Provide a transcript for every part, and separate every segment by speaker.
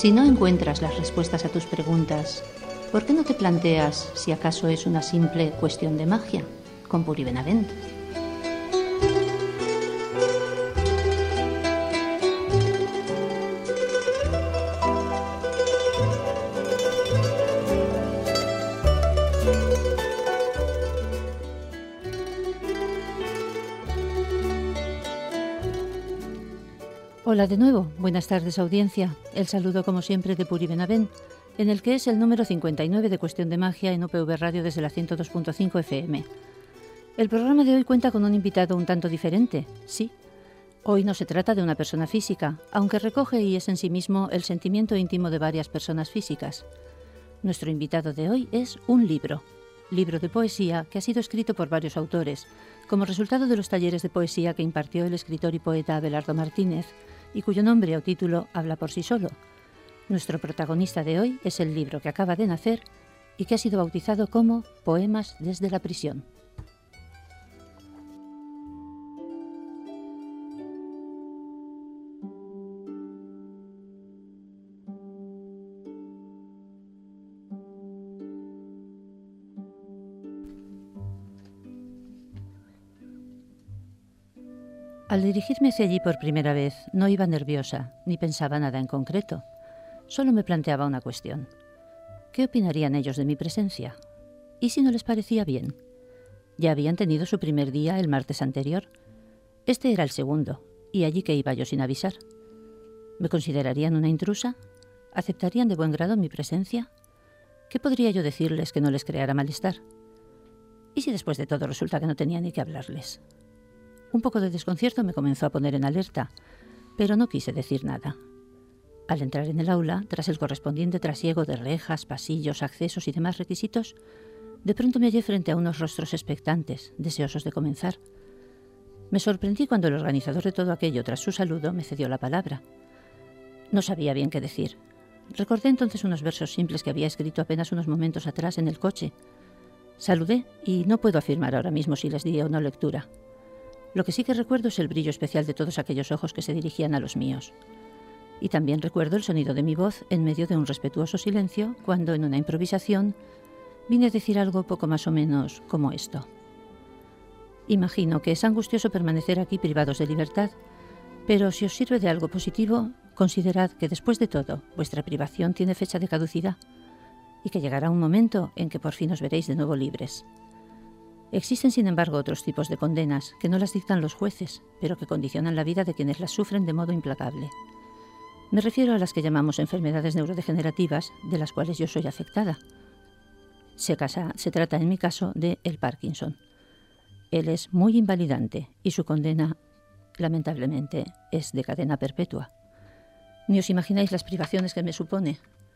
Speaker 1: Si no encuentras las respuestas a tus preguntas, ¿por qué no te planteas si acaso es una simple cuestión de magia? Con Puri Benavent. Hola de nuevo, buenas tardes audiencia. El saludo como siempre de Puri Benavent, en el que es el número 59 de Cuestión de Magia en UPV Radio desde la 102.5 FM. El programa de hoy cuenta con un invitado un tanto diferente, sí. Hoy no se trata de una persona física, aunque recoge y es en sí mismo el sentimiento íntimo de varias personas físicas. Nuestro invitado de hoy es un libro de poesía que ha sido escrito por varios autores, como resultado de los talleres de poesía que impartió el escritor y poeta Abelardo Martínez, y cuyo nombre o título habla por sí solo. Nuestro protagonista de hoy es el libro que acaba de nacer y que ha sido bautizado como Poemas desde la prisión. Al dirigirme hacia allí por primera vez, no iba nerviosa, ni pensaba nada en concreto. Solo me planteaba una cuestión. ¿Qué opinarían ellos de mi presencia? ¿Y si no les parecía bien? Ya habían tenido su primer día el martes anterior. Este era el segundo, y allí que iba yo sin avisar. ¿Me considerarían una intrusa? ¿Aceptarían de buen grado mi presencia? ¿Qué podría yo decirles que no les creara malestar? ¿Y si después de todo resulta que no tenía ni que hablarles? Un poco de desconcierto me comenzó a poner en alerta, pero no quise decir nada. Al entrar en el aula, tras el correspondiente trasiego de rejas, pasillos, accesos y demás requisitos, de pronto me hallé frente a unos rostros expectantes, deseosos de comenzar. Me sorprendí cuando el organizador de todo aquello, tras su saludo, me cedió la palabra. No sabía bien qué decir. Recordé entonces unos versos simples que había escrito apenas unos momentos atrás en el coche. Saludé y no puedo afirmar ahora mismo si les di o no lectura. Lo que sí que recuerdo es el brillo especial de todos aquellos ojos que se dirigían a los míos. Y también recuerdo el sonido de mi voz en medio de un respetuoso silencio cuando, en una improvisación, vine a decir algo poco más o menos como esto. Imagino que es angustioso permanecer aquí privados de libertad, pero si os sirve de algo positivo, considerad que después de todo, vuestra privación tiene fecha de caducidad y que llegará un momento en que por fin os veréis de nuevo libres. Existen, sin embargo, otros tipos de condenas que no las dictan los jueces, pero que condicionan la vida de quienes las sufren de modo implacable. Me refiero a las que llamamos enfermedades neurodegenerativas, de las cuales yo soy afectada. Se trata, en mi caso, de el Parkinson. Él es muy invalidante y su condena, lamentablemente, es de cadena perpetua. Ni os imagináis las privaciones que me supone.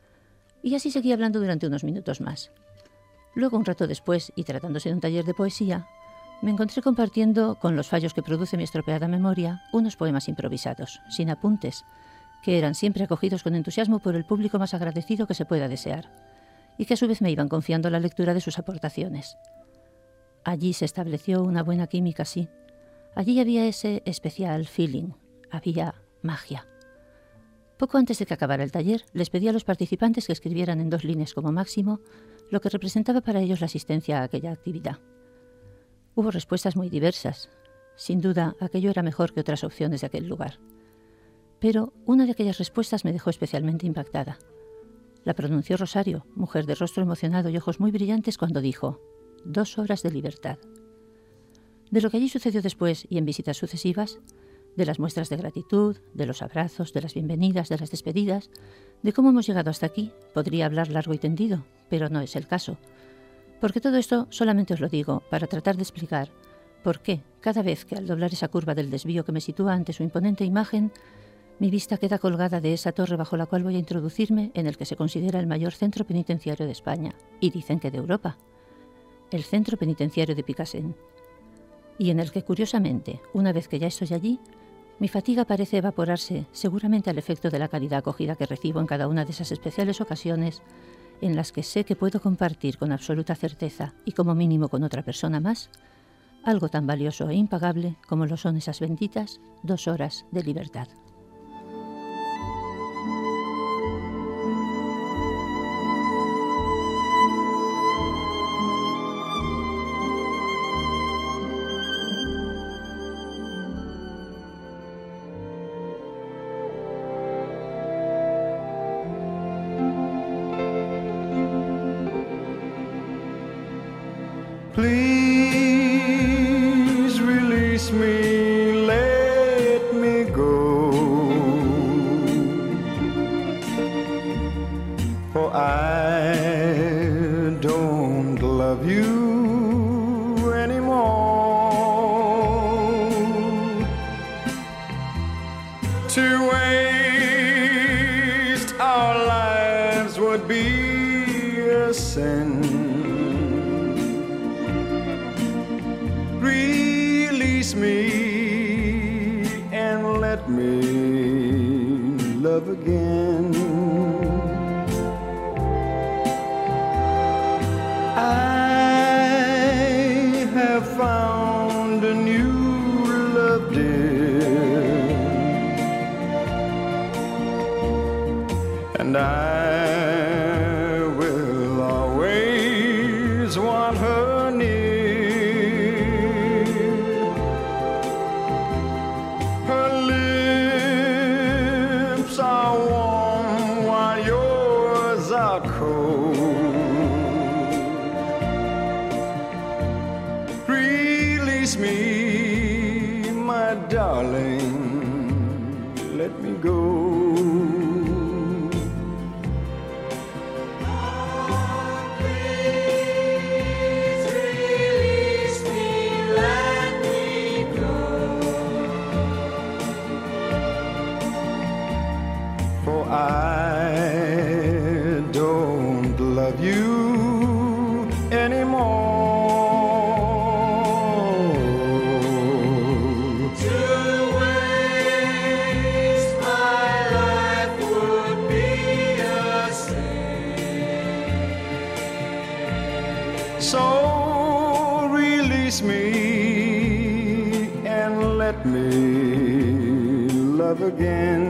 Speaker 1: Y así seguí hablando durante unos minutos más. Luego, un rato después, y tratándose de un taller de poesía, me encontré compartiendo, con los fallos que produce mi estropeada memoria, unos poemas improvisados, sin apuntes, que eran siempre acogidos con entusiasmo por el público más agradecido que se pueda desear, y que a su vez me iban confiando la lectura de sus aportaciones. Allí se estableció una buena química, sí. Allí había ese especial feeling, había magia. Poco antes de que acabara el taller, les pedí a los participantes que escribieran en 2 líneas como máximo lo que representaba para ellos la asistencia a aquella actividad. Hubo respuestas muy diversas. Sin duda, aquello era mejor que otras opciones de aquel lugar. Pero una de aquellas respuestas me dejó especialmente impactada. La pronunció Rosario, mujer de rostro emocionado y ojos muy brillantes, cuando dijo: 2 horas de libertad. De lo que allí sucedió después y en visitas sucesivas, de las muestras de gratitud, de los abrazos, de las bienvenidas, de las despedidas, de cómo hemos llegado hasta aquí, podría hablar largo y tendido, pero no es el caso. Porque todo esto solamente os lo digo para tratar de explicar por qué, cada vez que al doblar esa curva del desvío que me sitúa ante su imponente imagen, mi vista queda colgada de esa torre bajo la cual voy a introducirme, en el que se considera el mayor centro penitenciario de España, y dicen que de Europa, el Centro Penitenciario de Picassent, y en el que, curiosamente, una vez que ya estoy allí, mi fatiga parece evaporarse, seguramente al efecto de la caridad acogida que recibo en cada una de esas especiales ocasiones en las que sé que puedo compartir con absoluta certeza, y como mínimo con otra persona más, algo tan valioso e impagable como lo son esas benditas 2 horas de libertad.
Speaker 2: would be a sin. Release me and let me love again. I have found a new love, dear, and I will always want her near. Her lips are warm while yours are cold. Release me, my darling, let me go. I don't love you anymore. To waste my life would be a sin. So release me and let me love again.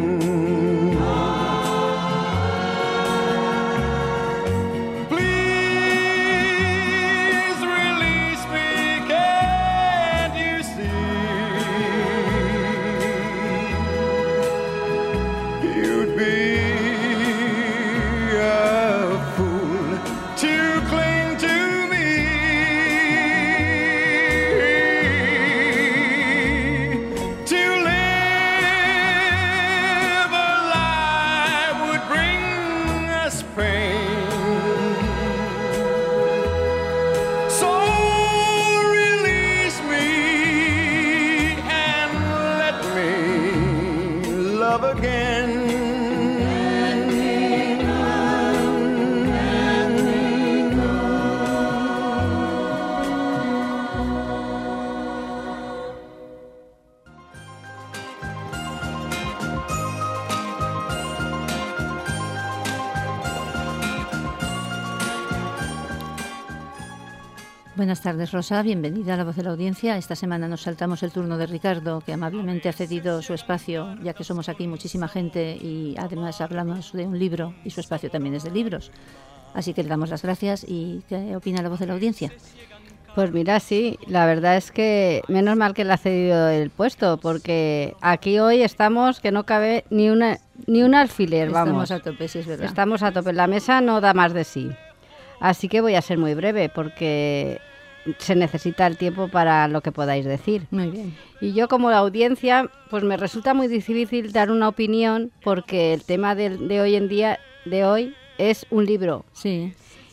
Speaker 1: Buenas tardes, Rosa. Bienvenida a La Voz de la Audiencia. Esta semana nos saltamos el turno de Ricardo, que amablemente ha cedido su espacio, ya que somos aquí muchísima gente y además hablamos de un libro y su espacio también es de libros. Así que le damos las gracias. ¿Y qué opina La Voz de la Audiencia?
Speaker 3: Pues mira, sí, la verdad es que menos mal que le ha cedido el puesto, porque aquí hoy estamos que no cabe ni un alfiler, vamos.
Speaker 1: Estamos a tope, sí, es verdad.
Speaker 3: Estamos a tope, la mesa no da más de sí. Así que voy a ser muy breve porque se necesita el tiempo para lo que podáis decir.
Speaker 1: Muy bien.
Speaker 3: Y yo como audiencia, pues me resulta muy difícil dar una opinión porque el tema de hoy en día, de hoy, es un libro.
Speaker 1: Sí.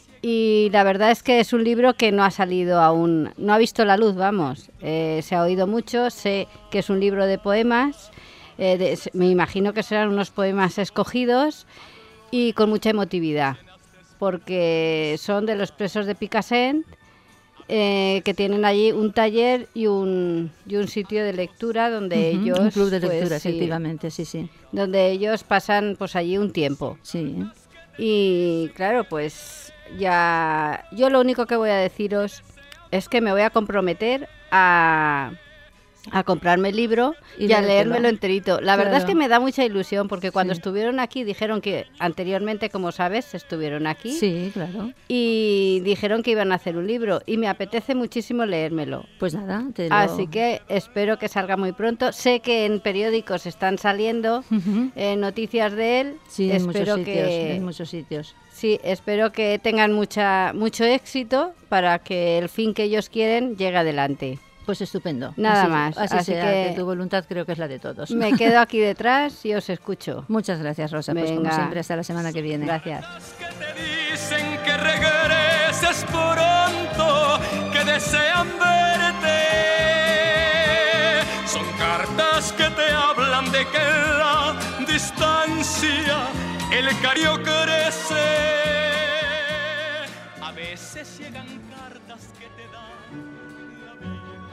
Speaker 3: Y la verdad es que es un libro que no ha salido aún, no ha visto la luz, vamos. Se ha oído mucho, sé que es un libro de poemas, me imagino que serán unos poemas escogidos y con mucha emotividad, porque son de los presos de Picassent, que tienen allí un taller y un sitio de lectura donde ellos...
Speaker 1: Un club de lectura,
Speaker 3: pues,
Speaker 1: efectivamente, sí.
Speaker 3: Donde ellos pasan pues allí un tiempo.
Speaker 1: Sí.
Speaker 3: Y claro, pues ya... Yo lo único que voy a deciros es que me voy a comprometer a comprarme el libro y a leérmelo enterito. La verdad es que me da mucha ilusión porque cuando estuvieron aquí dijeron que anteriormente, como sabes, estuvieron aquí.
Speaker 1: Sí, claro.
Speaker 3: Y dijeron que iban a hacer un libro y me apetece muchísimo leérmelo.
Speaker 1: Pues nada,
Speaker 3: Así que espero que salga muy pronto. Sé que en periódicos están saliendo noticias de él.
Speaker 1: Sí,
Speaker 3: espero
Speaker 1: en muchos sitios.
Speaker 3: Sí, espero que tengan mucho éxito para que el fin que ellos quieren llegue adelante.
Speaker 1: Pues estupendo.
Speaker 3: Nada más.
Speaker 1: Así sea, que tu voluntad creo que es la de todos.
Speaker 3: Me quedo aquí detrás y os escucho.
Speaker 1: Muchas gracias, Rosa.
Speaker 3: Venga.
Speaker 1: Pues como siempre, hasta la semana que viene.
Speaker 3: Gracias.
Speaker 2: Que te dicen que regreses pronto, que desean verte. Son cartas que te hablan de que la distancia el cario crece. A veces llegan cartas que te dan la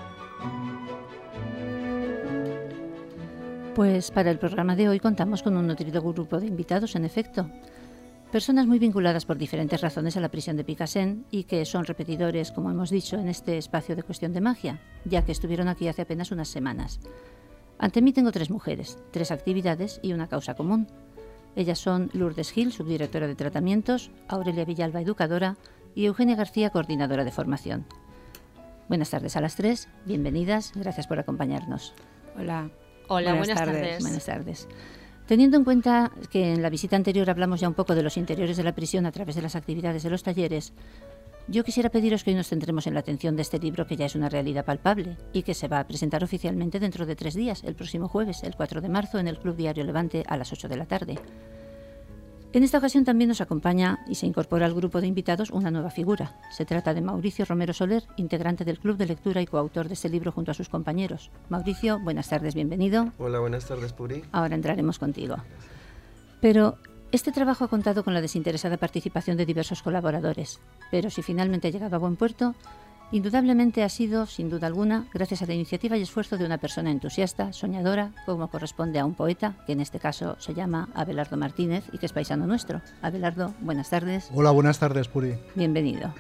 Speaker 2: vida.
Speaker 1: Pues para el programa de hoy contamos con un nutrido grupo de invitados, en efecto. Personas muy vinculadas por diferentes razones a la prisión de Picassent y que son repetidores, como hemos dicho, en este espacio de Cuestión de Magia, ya que estuvieron aquí hace apenas unas semanas. Ante mí tengo 3 mujeres, 3 actividades y una causa común. Ellas son Lourdes Gil, subdirectora de tratamientos, Aurelia Villalba, educadora, y Eugenia García, coordinadora de formación. Buenas tardes a las 3, bienvenidas, gracias por acompañarnos.
Speaker 4: Hola.
Speaker 3: Hola, buenas tardes.
Speaker 1: Buenas tardes. Teniendo en cuenta que en la visita anterior hablamos ya un poco de los interiores de la prisión a través de las actividades de los talleres, yo quisiera pediros que hoy nos centremos en la atención de este libro que ya es una realidad palpable y que se va a presentar oficialmente dentro de 3 días, el próximo jueves, el 4 de marzo, en el Club Diario Levante a las 8 de la tarde. En esta ocasión también nos acompaña y se incorpora al grupo de invitados una nueva figura. Se trata de Mauricio Romero Soler, integrante del Club de Lectura y coautor de este libro junto a sus compañeros. Mauricio, buenas tardes, bienvenido.
Speaker 5: Hola, buenas tardes, Puri.
Speaker 1: Ahora entraremos contigo. Pero este trabajo ha contado con la desinteresada participación de diversos colaboradores, pero si finalmente ha llegado a buen puerto, indudablemente ha sido, sin duda alguna, gracias a la iniciativa y esfuerzo de una persona entusiasta, soñadora, como corresponde a un poeta, que en este caso se llama Abelardo Martínez y que es paisano nuestro. Abelardo, buenas tardes.
Speaker 6: Hola, buenas tardes, Puri.
Speaker 1: Bienvenido.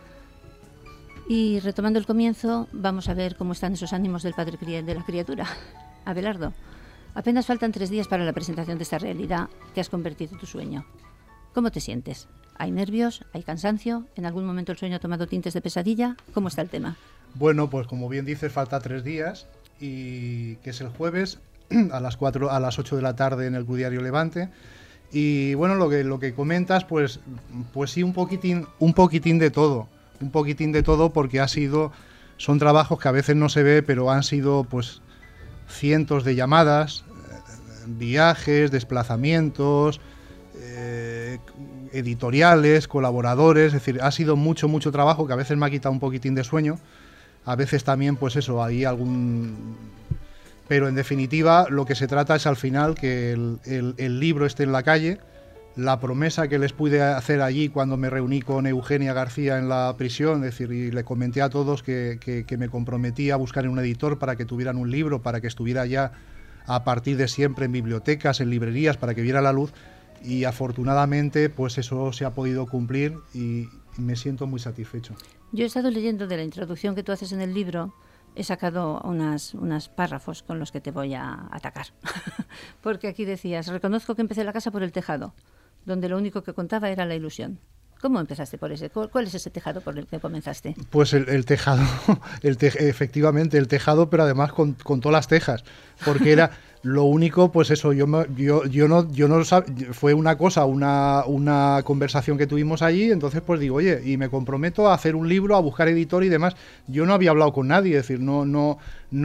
Speaker 1: Y retomando el comienzo, vamos a ver cómo están esos ánimos del padre de la criatura. Abelardo, apenas faltan 3 días para la presentación de esta realidad que has convertido en tu sueño. ¿Cómo te sientes? ¿Hay nervios? ¿Hay cansancio? ¿En algún momento el sueño ha tomado tintes de pesadilla? ¿Cómo está el tema?
Speaker 6: Bueno, pues como bien dices, falta 3 días y que es el jueves a las 8 de la tarde en el Club Diario Levante. Y bueno, lo que comentas, pues sí, un poquitín de todo. Un poquitín de todo porque son trabajos que a veces no se ve, pero han sido pues cientos de llamadas, viajes, desplazamientos, editoriales, colaboradores, es decir, ha sido mucho trabajo que a veces me ha quitado un poquitín de sueño, a veces también pues eso, hay algún... Pero en definitiva lo que se trata es al final que el libro esté en la calle. La promesa que les pude hacer allí cuando me reuní con Eugenia García en la prisión, es decir, y le comenté a todos que me comprometía a buscar un editor para que tuvieran un libro, para que estuviera ya a partir de siempre en bibliotecas, en librerías, para que viera la luz. Y afortunadamente pues eso se ha podido cumplir y me siento muy satisfecho.
Speaker 1: Yo he estado leyendo de la introducción que tú haces en el libro, he sacado unos párrafos con los que te voy a atacar. Porque aquí decías, reconozco que empecé la casa por el tejado, donde lo único que contaba era la ilusión. ¿Cómo empezaste por ese? ¿Cuál es ese tejado por el que comenzaste?
Speaker 6: Pues el tejado, efectivamente el tejado, pero además con todas las tejas, porque era lo único, pues eso, yo no sabía, fue una conversación que tuvimos allí, entonces pues digo, oye, y me comprometo a hacer un libro, a buscar editor y demás. Yo no había hablado con nadie, es decir, no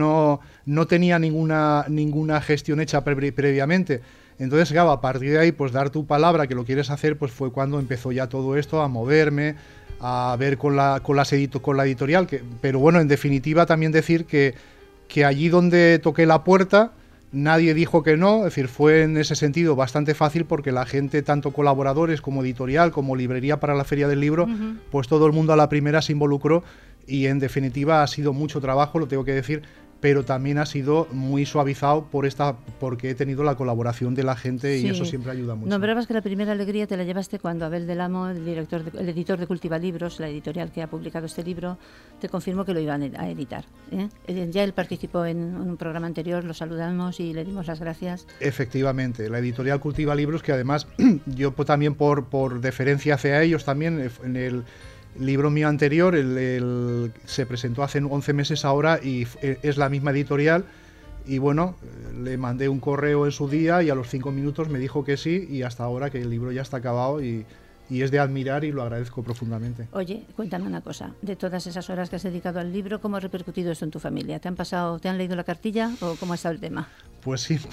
Speaker 6: tenía ninguna gestión hecha previamente. Entonces, claro, a partir de ahí, pues dar tu palabra que lo quieres hacer, pues fue cuando empezó ya todo esto a moverme, a ver con la editorial. Pero bueno, en definitiva también decir que allí donde toqué la puerta, nadie dijo que no, es decir, fue en ese sentido bastante fácil porque la gente, tanto colaboradores como editorial, como librería para la Feria del Libro, pues todo el mundo a la primera se involucró y en definitiva ha sido mucho trabajo, lo tengo que decir, pero también ha sido muy suavizado porque he tenido la colaboración de la gente y eso siempre ayuda mucho.
Speaker 1: Nombrabas que la primera alegría te la llevaste cuando Abel del Amo, el editor de Cultiva Libros, la editorial que ha publicado este libro, te confirmó que lo iban a editar. Ya él participó en un programa anterior, lo saludamos y le dimos las gracias. Efectivamente,
Speaker 6: la editorial Cultiva Libros, que además yo también por deferencia hacia ellos también, en el libro mío anterior, se presentó hace 11 meses ahora y es la misma editorial y bueno, le mandé un correo en su día y a los 5 minutos me dijo que sí y hasta ahora que el libro ya está acabado y es de admirar y lo agradezco profundamente.
Speaker 1: Oye, cuéntame una cosa, de todas esas horas que has dedicado al libro, ¿cómo ha repercutido esto en tu familia? ¿Te han leído la cartilla o cómo ha estado el tema?
Speaker 6: Pues sí,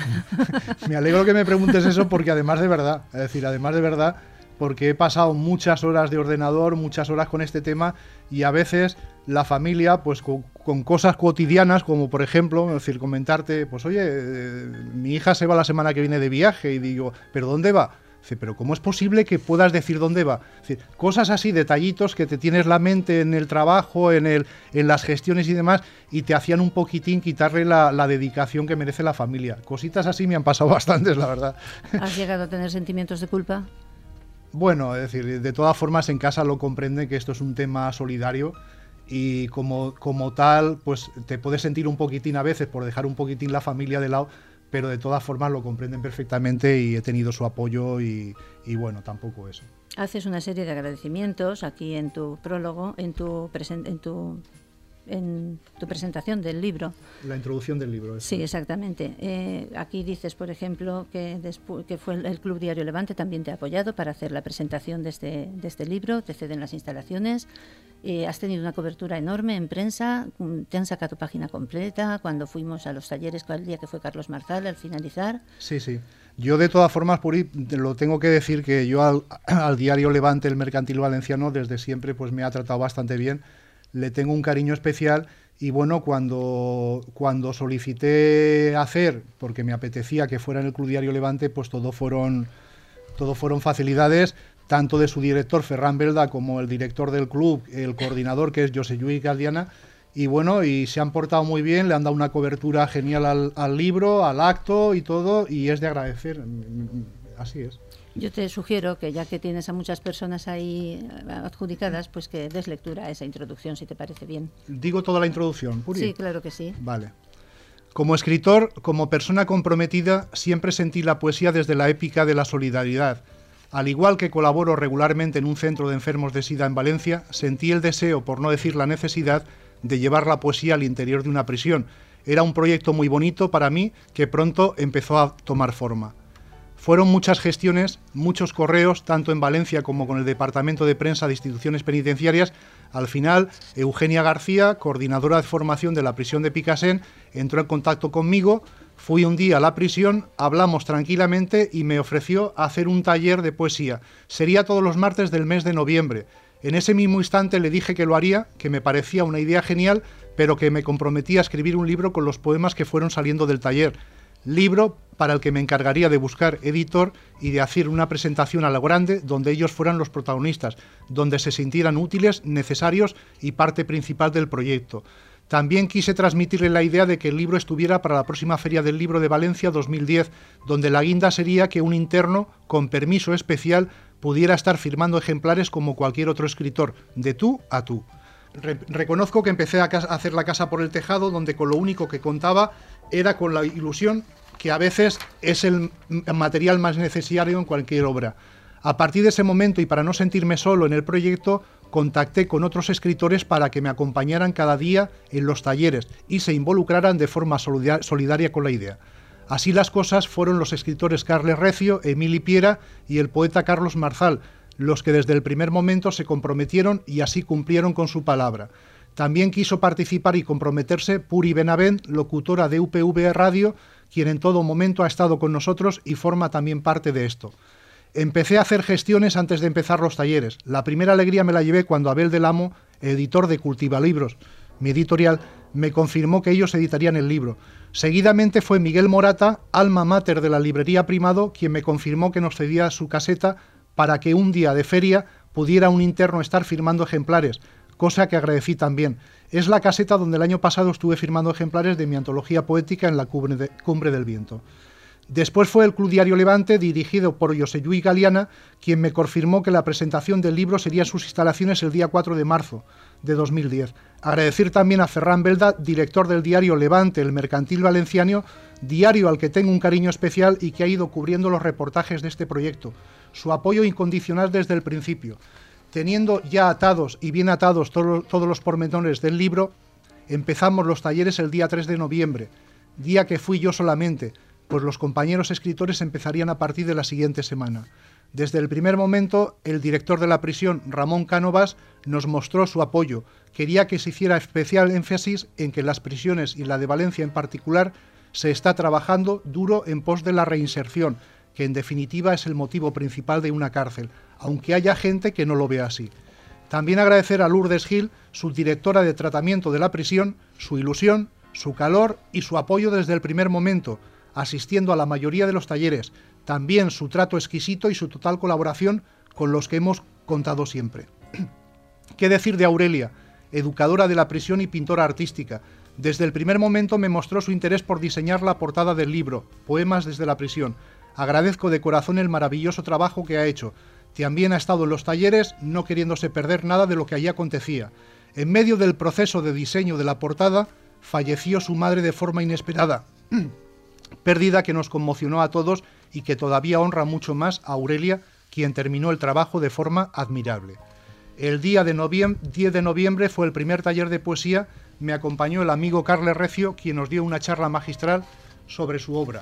Speaker 6: me alegro que me preguntes eso porque además de verdad, porque he pasado muchas horas de ordenador, muchas horas con este tema y a veces la familia, pues con cosas cotidianas, como por ejemplo, es decir, comentarte, pues oye, mi hija se va la semana que viene de viaje y digo, ¿pero dónde va? Dice, pero ¿cómo es posible que puedas decir dónde va? Dice, cosas así, detallitos que te tienes la mente en el trabajo, en las gestiones y demás, y te hacían un poquitín quitarle la dedicación que merece la familia. Cositas así me han pasado bastantes, la verdad.
Speaker 1: ¿Has llegado a tener sentimientos de culpa?
Speaker 6: Bueno, es decir, de todas formas en casa lo comprenden que esto es un tema solidario y como tal, pues te puedes sentir un poquitín a veces por dejar un poquitín la familia de lado, pero de todas formas lo comprenden perfectamente y he tenido su apoyo y bueno, tampoco eso.
Speaker 1: Haces una serie de agradecimientos aquí en tu prólogo, en tu presentación del libro.
Speaker 6: La introducción del libro.
Speaker 1: Sí, exactamente. Aquí dices, por ejemplo, que fue el Club Diario Levante también te ha apoyado para hacer la presentación de este libro, te ceden las instalaciones. Has tenido una cobertura enorme en prensa, te han sacado página completa cuando fuimos a los talleres el día que fue Carlos Marzal al finalizar.
Speaker 6: Sí, sí. Yo de todas formas, Puri, lo tengo que decir que yo al diario Levante, el Mercantil Valenciano, desde siempre pues me ha tratado bastante bien, le tengo un cariño especial y bueno, cuando solicité hacer, porque me apetecía que fuera en el Club Diario Levante, pues todo fueron facilidades, tanto de su director Ferran Belda como el director del club, el coordinador que es José Lluís Galdiana, y bueno, y se han portado muy bien, le han dado una cobertura genial al libro, al acto y todo, y es de agradecer, así es.
Speaker 1: Yo te sugiero que ya que tienes a muchas personas ahí adjudicadas, pues que des lectura a esa introducción, si te parece bien.
Speaker 6: ¿Digo toda la introducción, Puri?
Speaker 1: Sí, claro que sí.
Speaker 6: Vale. Como escritor, como persona comprometida, siempre sentí la poesía desde la épica de la solidaridad. Al igual que colaboro regularmente en un centro de enfermos de SIDA en Valencia, sentí el deseo, por no decir la necesidad, de llevar la poesía al interior de una prisión. Era un proyecto muy bonito para mí que pronto empezó a tomar forma. Fueron muchas gestiones, muchos correos, tanto en Valencia como con el Departamento de Prensa de Instituciones Penitenciarias. Al final, Eugenia García, coordinadora de formación de la prisión de Picassent, entró en contacto conmigo. Fui un día a la prisión, hablamos tranquilamente y me ofreció hacer un taller de poesía. Sería todos los martes del mes de noviembre. En ese mismo instante le dije que lo haría, que me parecía una idea genial, pero que me comprometía a escribir un libro con los poemas que fueron saliendo del taller. Libro para el que me encargaría de buscar editor y de hacer una presentación a lo grande donde ellos fueran los protagonistas, donde se sintieran útiles, necesarios y parte principal del proyecto. También quise transmitirle la idea de que el libro estuviera para la próxima Feria del Libro de Valencia 2010, donde la guinda sería que un interno, con permiso especial, pudiera estar firmando ejemplares como cualquier otro escritor, de tú a tú. Reconozco que empecé a hacer la casa por el tejado, donde con lo único que contaba era con la ilusión, que a veces es el material más necesario en cualquier obra. A partir de ese momento, y para no sentirme solo en el proyecto, contacté con otros escritores para que me acompañaran cada día en los talleres y se involucraran de forma solidaria con la idea. Así las cosas, fueron los escritores Carles Recio, Emili Piera y el poeta Carlos Marzal los que desde el primer momento se comprometieron y así cumplieron con su palabra. También quiso participar y comprometerse Puri Benavent, locutora de UPV Radio, quien en todo momento ha estado con nosotros y forma también parte de esto. Empecé a hacer gestiones antes de empezar los talleres. La primera alegría me la llevé cuando Abel del Amo, editor de Cultivalibros, mi editorial, me confirmó que ellos editarían el libro. Seguidamente fue Miguel Morata, alma mater de la librería Primado, quien me confirmó que nos cedía su caseta para que un día de feria pudiera un interno estar firmando ejemplares, cosa que agradecí también. Es la caseta donde el año pasado estuve firmando ejemplares de mi antología poética en la Cumbre del Viento. Después fue el Club Diario Levante, dirigido por José Lluís Galdiana, quien me confirmó que la presentación del libro sería en sus instalaciones el día 4 de marzo de 2010. Agradecer también a Ferran Belda, director del diario Levante, el Mercantil Valenciano, diario al que tengo un cariño especial y que ha ido cubriendo los reportajes de este proyecto. Su apoyo incondicional desde el principio. Teniendo ya atados y bien atados todos los pormenores del libro, empezamos los talleres el día 3 de noviembre, día que fui yo solamente, pues los compañeros escritores empezarían a partir de la siguiente semana. Desde el primer momento, el director de la prisión, Ramón Cánovas, nos mostró su apoyo. Quería que se hiciera especial énfasis en que en las prisiones y la de Valencia en particular se está trabajando duro en pos de la reinserción, que en definitiva es el motivo principal de una cárcel, aunque haya gente que no lo vea así. También agradecer a Lourdes Gil, subdirectora de tratamiento de la prisión, su ilusión, su calor y su apoyo desde el primer momento, asistiendo a la mayoría de los talleres, También su trato exquisito y su total colaboración con los que hemos contado siempre. ¿Qué decir de Aurelia, educadora de la prisión y pintora artística? Desde el primer momento me mostró su interés por diseñar la portada del libro, Poemas desde la prisión. Agradezco de corazón el maravilloso trabajo que ha hecho. También ha estado en los talleres, no queriéndose perder nada de lo que allí acontecía. En medio del proceso de diseño de la portada, falleció su madre de forma inesperada. Pérdida que nos conmocionó a todos y que todavía honra mucho más a Aurelia, quien terminó el trabajo de forma admirable. El día de 10 de noviembre fue el primer taller de poesía. Me acompañó el amigo Carles Recio, quien nos dio una charla magistral sobre su obra.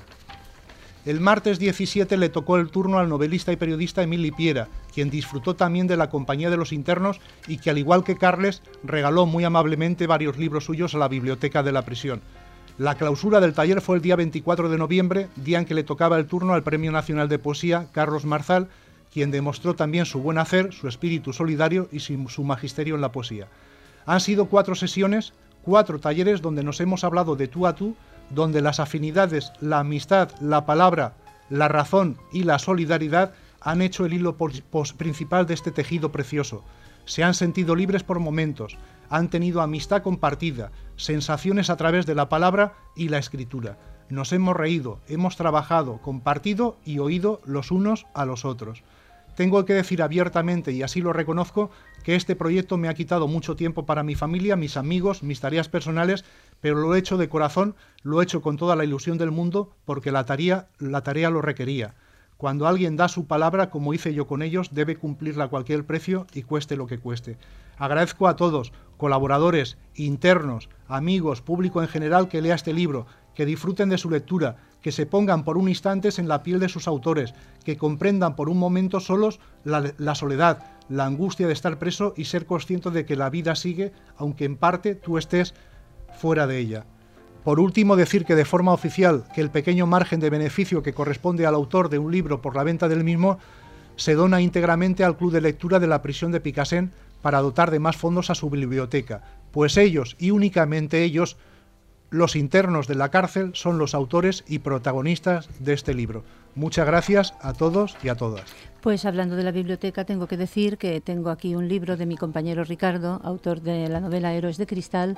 Speaker 6: El martes 17 le tocó el turno al novelista y periodista Emili Piera, quien disfrutó también de la compañía de los internos y que, al igual que Carles, regaló muy amablemente varios libros suyos a la biblioteca de la prisión. La clausura del taller fue el día 24 de noviembre, día en que le tocaba el turno al Premio Nacional de Poesía Carlos Marzal, quien demostró también su buen hacer, su espíritu solidario y su magisterio en la poesía. Han sido 4 sesiones, 4 talleres donde nos hemos hablado de tú a tú, donde las afinidades, la amistad, la palabra, la razón y la solidaridad han hecho el hilo principal de este tejido precioso. Se han sentido libres por momentos, han tenido amistad compartida, sensaciones a través de la palabra y la escritura. Nos hemos reído, hemos trabajado, compartido y oído los unos a los otros. Tengo que decir abiertamente, y así lo reconozco, que este proyecto me ha quitado mucho tiempo para mi familia, mis amigos, mis tareas personales, pero lo he hecho de corazón, lo he hecho con toda la ilusión del mundo, porque la tarea lo requería. Cuando alguien da su palabra, como hice yo con ellos, debe cumplirla a cualquier precio y cueste lo que cueste. Agradezco a todos, colaboradores, internos, amigos, público en general que lea este libro, que disfruten de su lectura, que se pongan por un instante en la piel de sus autores, que comprendan por un momento solos la soledad, la angustia de estar preso y ser consciente de que la vida sigue, aunque en parte tú estés fuera de ella. Por último, decir que de forma oficial que el pequeño margen de beneficio que corresponde al autor de un libro por la venta del mismo se dona íntegramente al Club de Lectura de la prisión de Picassent para dotar de más fondos a su biblioteca, pues ellos, y únicamente ellos, los internos de la cárcel, son los autores y protagonistas de este libro. Muchas gracias a todos y a todas.
Speaker 1: Pues hablando de la biblioteca, tengo que decir que tengo aquí un libro de mi compañero Ricardo, autor de la novela Héroes de Cristal,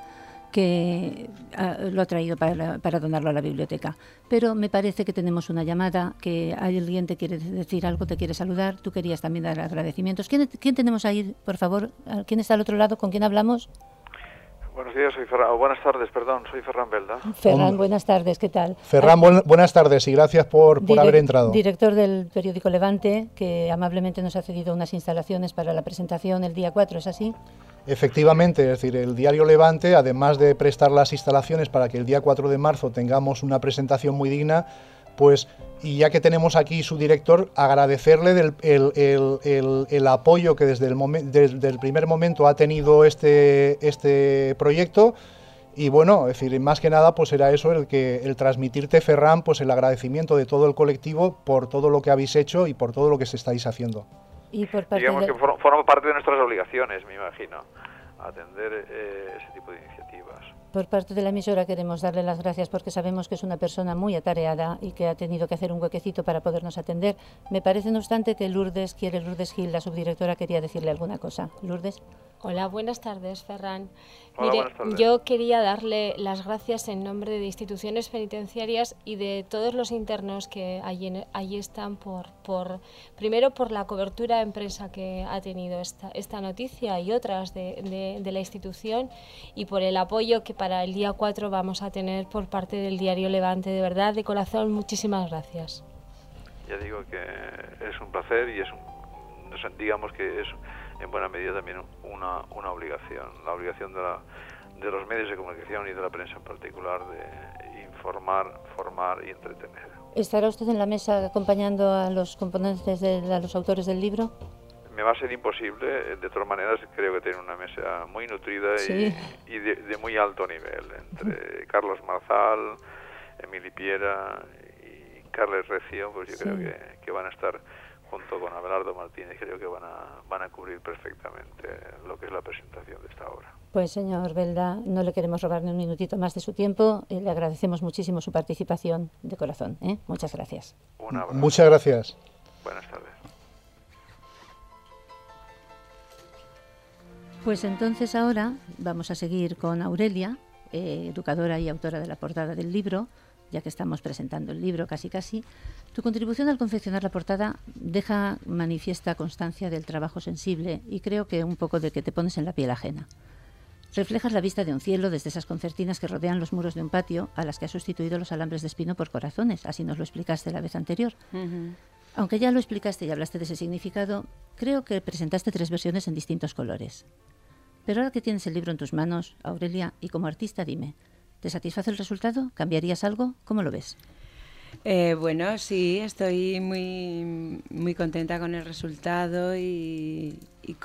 Speaker 1: que lo ha traído para donarlo a la biblioteca. Pero me parece que tenemos una llamada, que alguien te quiere decir algo, te quiere saludar. Tú querías también dar agradecimientos. ¿Quién tenemos ahí, por favor? ¿Quién está al otro lado? ¿Con quién hablamos?
Speaker 4: Buenos días, soy Ferran. Buenas tardes, perdón, soy Ferran Belda.
Speaker 1: Ferran, buenas tardes, ¿qué tal?
Speaker 6: Ferran, buenas tardes y gracias por haber entrado.
Speaker 1: Director del periódico Levante, que amablemente nos ha cedido unas instalaciones para la presentación el día 4, ¿es así?
Speaker 6: Efectivamente, es decir, el diario Levante, además de prestar las instalaciones para que el día 4 de marzo tengamos una presentación muy digna, pues, y ya que tenemos aquí su director, agradecerle el apoyo que desde el primer momento ha tenido este proyecto. Y bueno, es decir, más que nada, pues era eso, el transmitirte, Ferran, pues el agradecimiento de todo el colectivo por todo lo que habéis hecho y por todo lo que se estáis haciendo.
Speaker 1: Y por parte
Speaker 4: digamos que forma parte de nuestras obligaciones, me imagino, atender ese tipo de iniciativas.
Speaker 1: Por parte de la emisora queremos darle las gracias porque sabemos que es una persona muy atareada y que ha tenido que hacer un huequecito para podernos atender. Me parece, no obstante, que Lourdes Gil, la subdirectora, quería decirle alguna cosa. Lourdes.
Speaker 5: Hola, buenas tardes, Ferran.
Speaker 4: Hola,
Speaker 5: Mire,
Speaker 4: buenas tardes.
Speaker 5: yo quería darle las gracias en nombre de instituciones penitenciarias y de todos los internos que allí están primero por la cobertura en prensa que ha tenido esta noticia y otras de la institución, y por el apoyo que para el día 4 vamos a tener por parte del diario Levante. De verdad, de corazón, muchísimas gracias.
Speaker 4: Ya digo que es un placer y digamos que es en buena medida también una obligación, la obligación de los medios de comunicación y de la prensa en particular, de informar, formar y entretener.
Speaker 1: ¿Estará usted en la mesa acompañando a los componentes, a los autores del libro?
Speaker 4: Me va a ser imposible, de todas maneras creo que tiene una mesa muy nutrida, sí, y de muy alto nivel, entre Carlos Marzal, Emili Piera y Carles Recio, pues yo creo que van a estar junto con Abelardo Martínez, creo que van a cubrir perfectamente lo que es la presentación de esta obra.
Speaker 1: Pues señor Belda, no le queremos robar ni un minutito más de su tiempo, le agradecemos muchísimo su participación de corazón. Muchas gracias.
Speaker 4: Un abrazo.
Speaker 6: Muchas gracias.
Speaker 4: Buenas tardes.
Speaker 1: Pues entonces ahora vamos a seguir con Aurelia, educadora y autora de la portada del libro, ya que estamos presentando el libro casi. Tu contribución al confeccionar la portada deja manifiesta constancia del trabajo sensible y creo que un poco de que te pones en la piel ajena. Reflejas la vista de un cielo desde esas concertinas que rodean los muros de un patio a las que has sustituido los alambres de espino por corazones, así nos lo explicaste la vez anterior. Aunque ya lo explicaste y hablaste de ese significado, creo que presentaste 3 versiones en distintos colores. Pero ahora que tienes el libro en tus manos, Aurelia, y como artista, dime, ¿te satisface el resultado? ¿Cambiarías algo? ¿Cómo lo ves?
Speaker 7: Bueno, sí, estoy muy contenta con el resultado y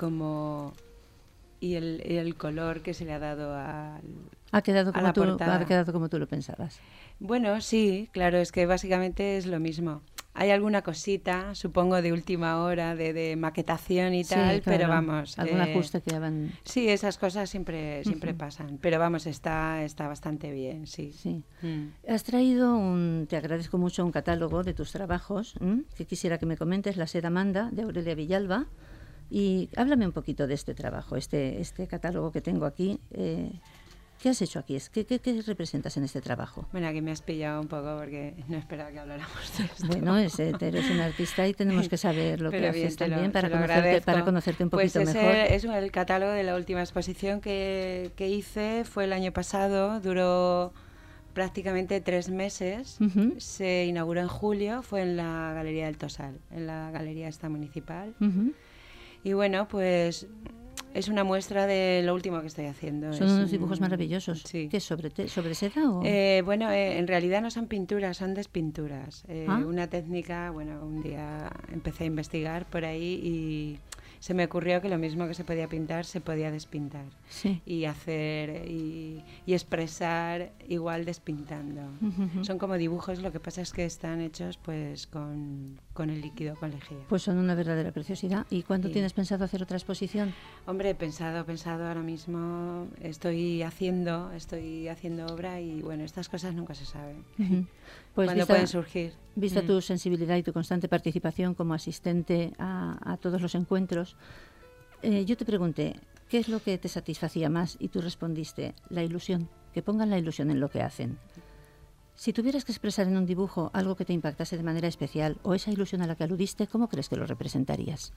Speaker 7: el color que se le ha dado a
Speaker 1: ¿Ha quedado
Speaker 7: la portada.
Speaker 1: ¿Ha quedado como tú lo pensabas?
Speaker 7: Bueno, sí, claro, es que básicamente es lo mismo. Hay alguna cosita, supongo, de última hora, de maquetación y tal,
Speaker 1: claro,
Speaker 7: pero vamos...
Speaker 1: algún ajuste que hagan...
Speaker 7: Sí, esas cosas siempre pasan, pero vamos, está bastante bien, sí.
Speaker 1: Has traído te agradezco mucho, un catálogo de tus trabajos, que quisiera que me comentes, La Seda Manda, de Aurelia Villalba, y háblame un poquito de este trabajo, este catálogo que tengo aquí. ¿Qué has hecho aquí? ¿Qué representas en este trabajo?
Speaker 7: Bueno, aquí me has pillado un poco porque no esperaba que habláramos de esto.
Speaker 1: Bueno, eres un artista y tenemos que saber lo que haces también para conocerte un poquito mejor.
Speaker 7: Es el catálogo de la última exposición que hice, fue el año pasado, duró prácticamente 3 meses, se inauguró en julio, fue en la Galería del Tosal, en la Galería esta municipal. Y bueno, pues... es una muestra de lo último que estoy haciendo.
Speaker 1: Son unos dibujos maravillosos.
Speaker 7: Sí.
Speaker 1: ¿Qué es sobre seda o...?
Speaker 7: Bueno, en realidad no son pinturas, son despinturas. Una técnica, bueno, un día empecé a investigar por ahí y se me ocurrió que lo mismo que se podía pintar, se podía despintar.
Speaker 1: Sí.
Speaker 7: Y hacer y expresar igual despintando. Son como dibujos, lo que pasa es que están hechos pues con el líquido, con lejía.
Speaker 1: Pues son una verdadera preciosidad. ¿Y cuándo tienes pensado hacer otra exposición?
Speaker 7: Hombre, he pensado ahora mismo, estoy haciendo obra y bueno, estas cosas nunca se saben.
Speaker 1: Pues
Speaker 7: ¿Cuándo pueden surgir?
Speaker 1: Vista tu sensibilidad y tu constante participación como asistente a todos los encuentros, yo te pregunté, ¿qué es lo que te satisfacía más? Y tú respondiste, la ilusión, que pongan la ilusión en lo que hacen. Si tuvieras que expresar en un dibujo algo que te impactase de manera especial o esa ilusión a la que aludiste, ¿cómo crees que lo representarías?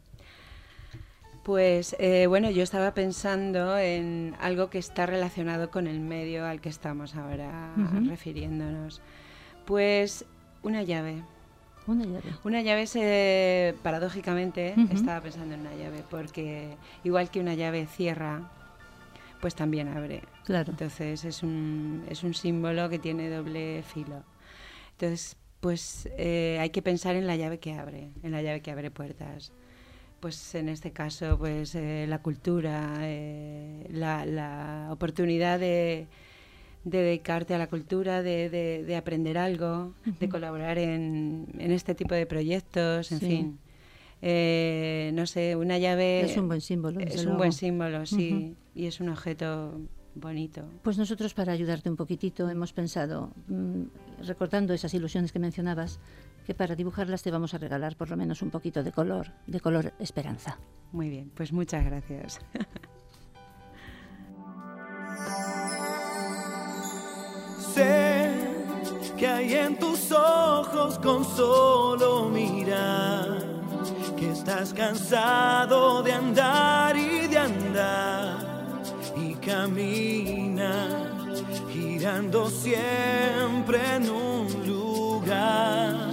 Speaker 7: Pues bueno, yo estaba pensando en algo que está relacionado con el medio al que estamos ahora refiriéndonos. Pues una llave. Una llave, paradójicamente, estaba pensando en una llave, porque igual que una llave cierra, pues también abre.
Speaker 1: Claro.
Speaker 7: Entonces es un símbolo que tiene doble filo. Entonces, pues hay que pensar en la llave que abre puertas. Pues en este caso, pues la cultura, la oportunidad de dedicarte a la cultura, de aprender algo, de colaborar en este tipo de proyectos, en fin. No sé, una llave...
Speaker 1: Es un buen símbolo, desde
Speaker 7: Es
Speaker 1: luego.
Speaker 7: un buen símbolo, sí, y es un objeto bonito.
Speaker 1: Pues nosotros, para ayudarte un poquitito, hemos pensado, recordando esas ilusiones que mencionabas, que para dibujarlas te vamos a regalar por lo menos un poquito de color esperanza.
Speaker 7: Muy bien, pues muchas gracias.
Speaker 2: Sé que hay en tus ojos con solo mirar, que estás cansado de andar y de andar, y caminas girando siempre en un lugar.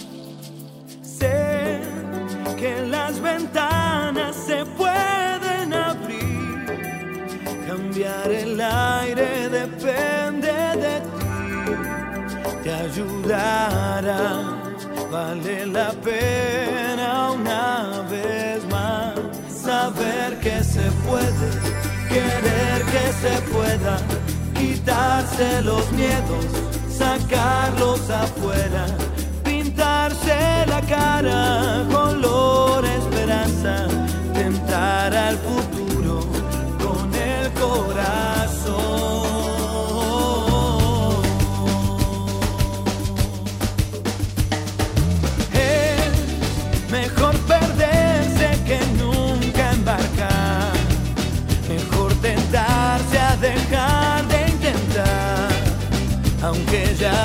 Speaker 2: Sé que las ventanas se pueden abrir, cambiar el aire depende de ti, te ayudará, vale la pena una vez más saber que se puede, querer que se pueda, quitarse los miedos, sacarlos afuera, pintarse la cara con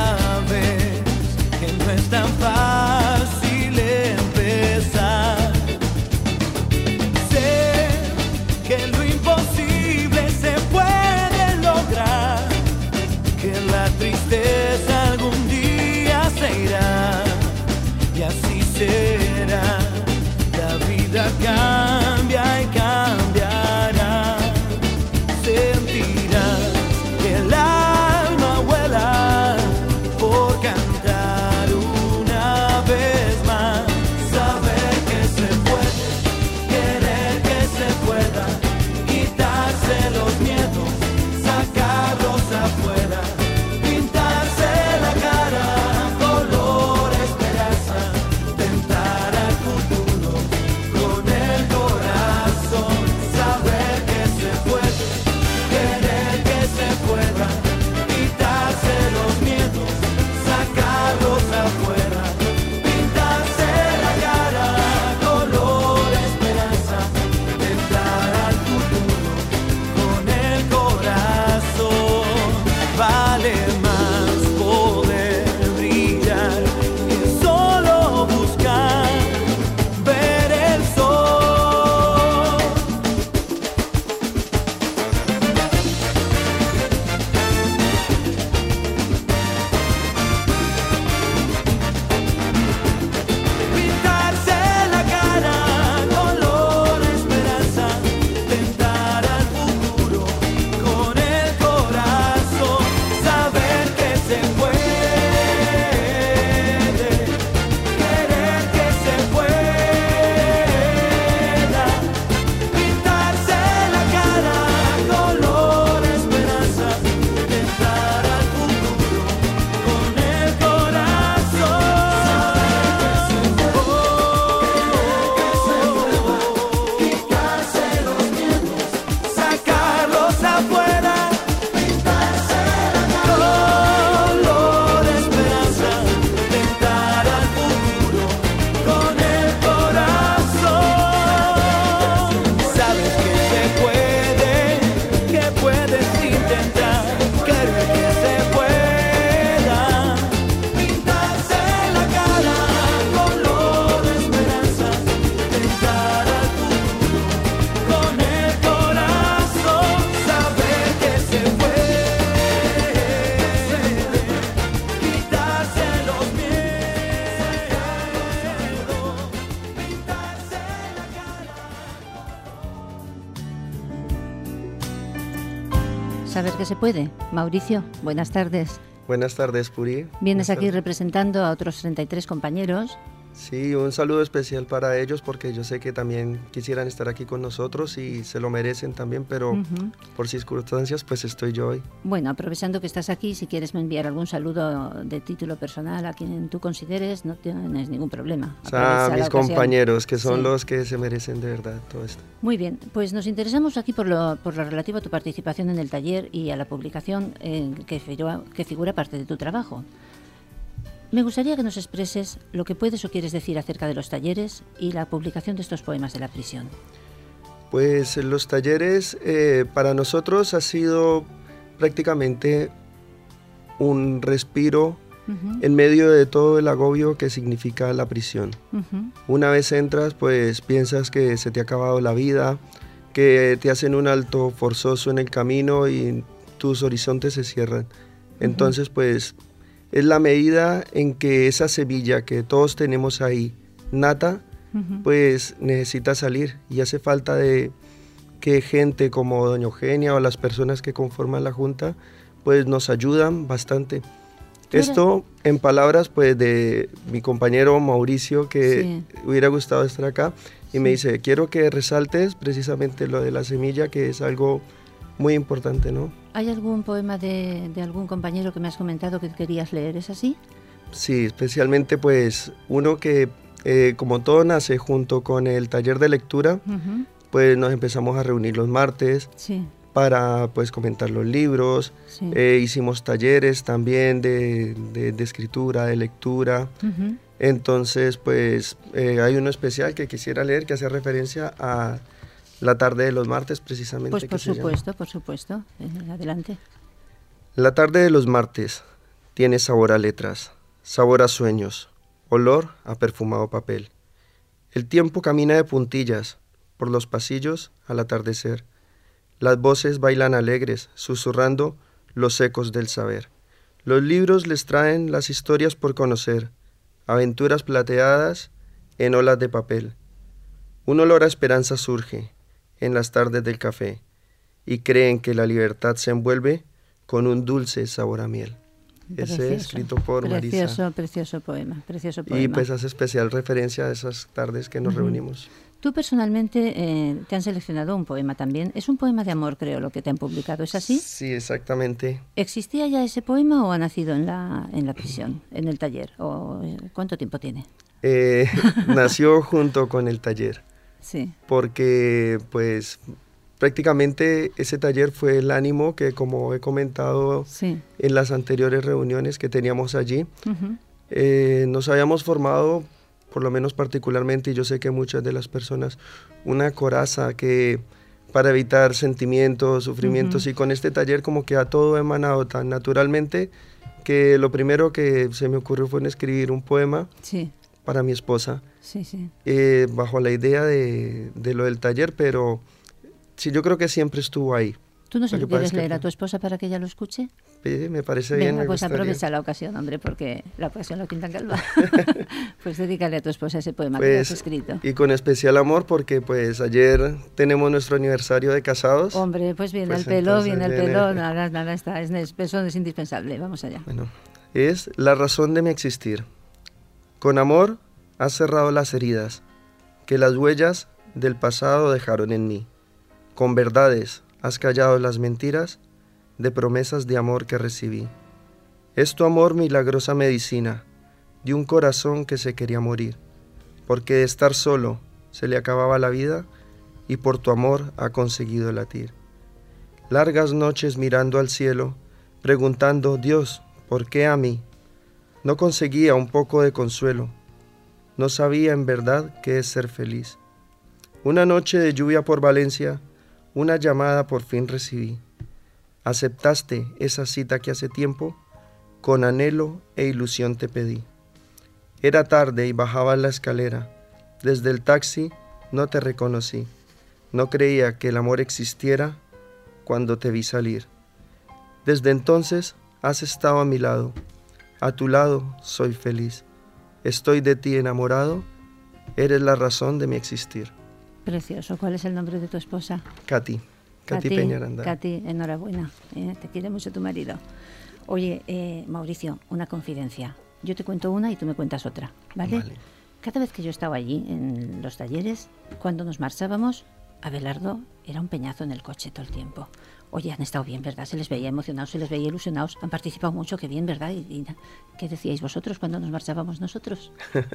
Speaker 8: sabes que no es tan fácil empezar. Sé que lo imposible se puede lograr, que la tristeza algún día se irá, y así será. La vida cambia y cambiará. Sentirás que el alma vuela por cantar una vez más. Saber que se puede, querer que se pueda, quitarse los miedos, sacarlos afuera, pintarse la cara color esperanza, tentar al futuro con el corazón. Saber que se puede, querer que se pueda, quitarse los miedos, sacarlos afuera, pintarse la cara color esperanza, tentar al futuro con el corazón. Vale más poder brillar que solo buscar ver el sol. Pintarse la cara color esperanza, tentar al futuro con el corazón. Saber que se puede, querer que se pueda, pintarse la cara color esperanza, tentar al futuro con el corazón. Quitarse los miedos, sacarlos afuera, pintarse la cara color esperanza, tentar al futuro con el corazón. Sabes que se puede, que puedes intentar, querer que se pueda, pintarse la cara color esperanza, tentar al futuro con el corazón. Saber que se puede, quitarse los miedos, pintarse la cara.
Speaker 1: Saber que se puede. Mauricio, buenas tardes.
Speaker 9: Buenas tardes, Puri.
Speaker 1: Vienes
Speaker 9: Buenas
Speaker 1: aquí
Speaker 9: tardes.
Speaker 1: representando a otros 33 compañeros.
Speaker 9: Sí, un saludo especial para ellos porque yo sé que también quisieran estar aquí con nosotros y se lo merecen también, pero
Speaker 1: Ujú.
Speaker 9: por circunstancias pues estoy yo hoy.
Speaker 1: Bueno, aprovechando que estás aquí, si quieres enviar algún saludo de título personal a quien tú consideres, no tienes ningún problema.
Speaker 9: O sea,
Speaker 1: Aprovecha la
Speaker 9: mis
Speaker 1: ocasión.
Speaker 9: compañeros, que son
Speaker 1: Sí.
Speaker 9: los que se merecen de verdad todo esto.
Speaker 1: Muy bien, pues nos interesamos aquí por lo relativo a tu participación en el taller y a la publicación que figura parte de tu trabajo. Me gustaría que nos expreses lo que puedes o quieres decir acerca de los talleres y la publicación de estos poemas de la prisión.
Speaker 9: Pues los talleres para nosotros ha sido prácticamente un respiro
Speaker 1: Ujú,
Speaker 9: en medio de todo el agobio que significa la prisión.
Speaker 1: ujú,
Speaker 9: Una vez entras, pues piensas que se te ha acabado la vida, que te hacen un alto forzoso en el camino y tus horizontes se cierran. Entonces, pues es la medida en que esa semilla que todos tenemos ahí, nata,
Speaker 1: ujú.
Speaker 9: pues necesita salir y hace falta de que gente como doña Eugenia o las personas que conforman la Junta, pues nos ayudan bastante.
Speaker 1: Claro.
Speaker 9: Esto en palabras pues de mi compañero Mauricio, que
Speaker 1: Sí.
Speaker 9: hubiera gustado estar acá, y me dice, quiero que resaltes precisamente lo de la semilla, que es algo muy importante, ¿no?
Speaker 1: ¿Hay algún poema de algún compañero que me has comentado que querías leer? ¿Es así?
Speaker 9: Sí, especialmente pues uno que como todo nace junto con el taller de lectura,
Speaker 1: Ujú,
Speaker 9: pues nos empezamos a reunir los martes
Speaker 1: sí,
Speaker 9: para pues comentar los libros.
Speaker 1: sí.
Speaker 9: Hicimos talleres también de escritura, de lectura.
Speaker 1: Ujú.
Speaker 9: Entonces pues hay uno especial que quisiera leer que hace referencia a la tarde de los martes precisamente.
Speaker 1: Pues
Speaker 9: que
Speaker 1: por
Speaker 9: se llama.
Speaker 1: supuesto. Adelante.
Speaker 9: La tarde de los martes. tiene sabor a letras, sabor a sueños, olor a perfumado papel. El tiempo camina de puntillas por los pasillos al atardecer. Las voces bailan alegres, susurrando los ecos del saber. Los libros les traen las historias por conocer, aventuras plateadas en olas de papel. Un olor a esperanza surge en las tardes del café y creen que la libertad se envuelve con un dulce sabor a miel. Ese es escrito por Marisa.
Speaker 1: Precioso poema, precioso poema.
Speaker 9: Y pues hace especial referencia a esas tardes que nos reunimos.
Speaker 1: Tú personalmente te han seleccionado un poema también. Es un poema de amor, creo, lo que te han publicado. ¿Es así?
Speaker 9: Sí, exactamente.
Speaker 1: ¿Existía ya ese poema o ha nacido en la prisión, en el taller? ¿O cuánto tiempo tiene?
Speaker 9: Nació junto con el taller.
Speaker 1: Sí.
Speaker 9: Porque pues prácticamente ese taller fue el ánimo que, como he comentado en las anteriores reuniones que teníamos allí, nos habíamos formado, por lo menos particularmente, y yo sé que muchas de las personas, una coraza que para evitar sentimientos, sufrimientos, y con este taller como que a todo emanado tan naturalmente que lo primero que se me ocurrió fue escribir un poema para mi esposa, bajo la idea de lo del taller, pero sí, yo creo que siempre estuvo ahí.
Speaker 1: ¿Tú no se lo quieres leer a tu esposa para que ella lo escuche?
Speaker 9: Me parece bien.
Speaker 1: Venga, pues aprovecha la ocasión, hombre, porque la ocasión lo pinta en calva. Pues dedícale a tu esposa ese poema que has escrito.
Speaker 9: Y con especial amor, porque pues ayer tenemos nuestro aniversario de casados.
Speaker 1: Hombre, pues viene al pelo, nada, está, eso es indispensable, vamos allá.
Speaker 9: Bueno, es la razón de mi existir. Con amor has cerrado las heridas que las huellas del pasado dejaron en mí. Con verdades has callado las mentiras de promesas de amor que recibí. Es tu amor milagrosa medicina de un corazón que se quería morir, porque de estar solo se le acababa la vida y por tu amor ha conseguido latir. Largas noches mirando al cielo, preguntando, Dios, ¿por qué a mí? No conseguía un poco de consuelo, no sabía en verdad qué es ser feliz. Una noche de lluvia por Valencia, una llamada por fin recibí. Aceptaste esa cita que hace tiempo, con anhelo e ilusión te pedí. Era tarde y bajaba la escalera. Desde el taxi no te reconocí. No creía que el amor existiera cuando te vi salir. Desde entonces has estado a mi lado. A tu lado soy feliz. Estoy de ti enamorado. Eres la razón de mi existir.
Speaker 1: Precioso. ¿Cuál es el nombre de tu esposa?
Speaker 9: Katy Peñaranda.
Speaker 1: Katy, enhorabuena. Te quiere mucho tu marido. Oye, Mauricio, una confidencia. Yo te cuento una y tú me cuentas otra, ¿vale? Cada vez que yo estaba allí en los talleres, cuando nos marchábamos, Abelardo era un peñazo en el coche todo el tiempo. Oye, han estado bien, ¿verdad? Se les veía emocionados, se les veía ilusionados, han participado mucho, qué bien, ¿verdad? ¿Y qué decíais vosotros cuando nos marchábamos nosotros?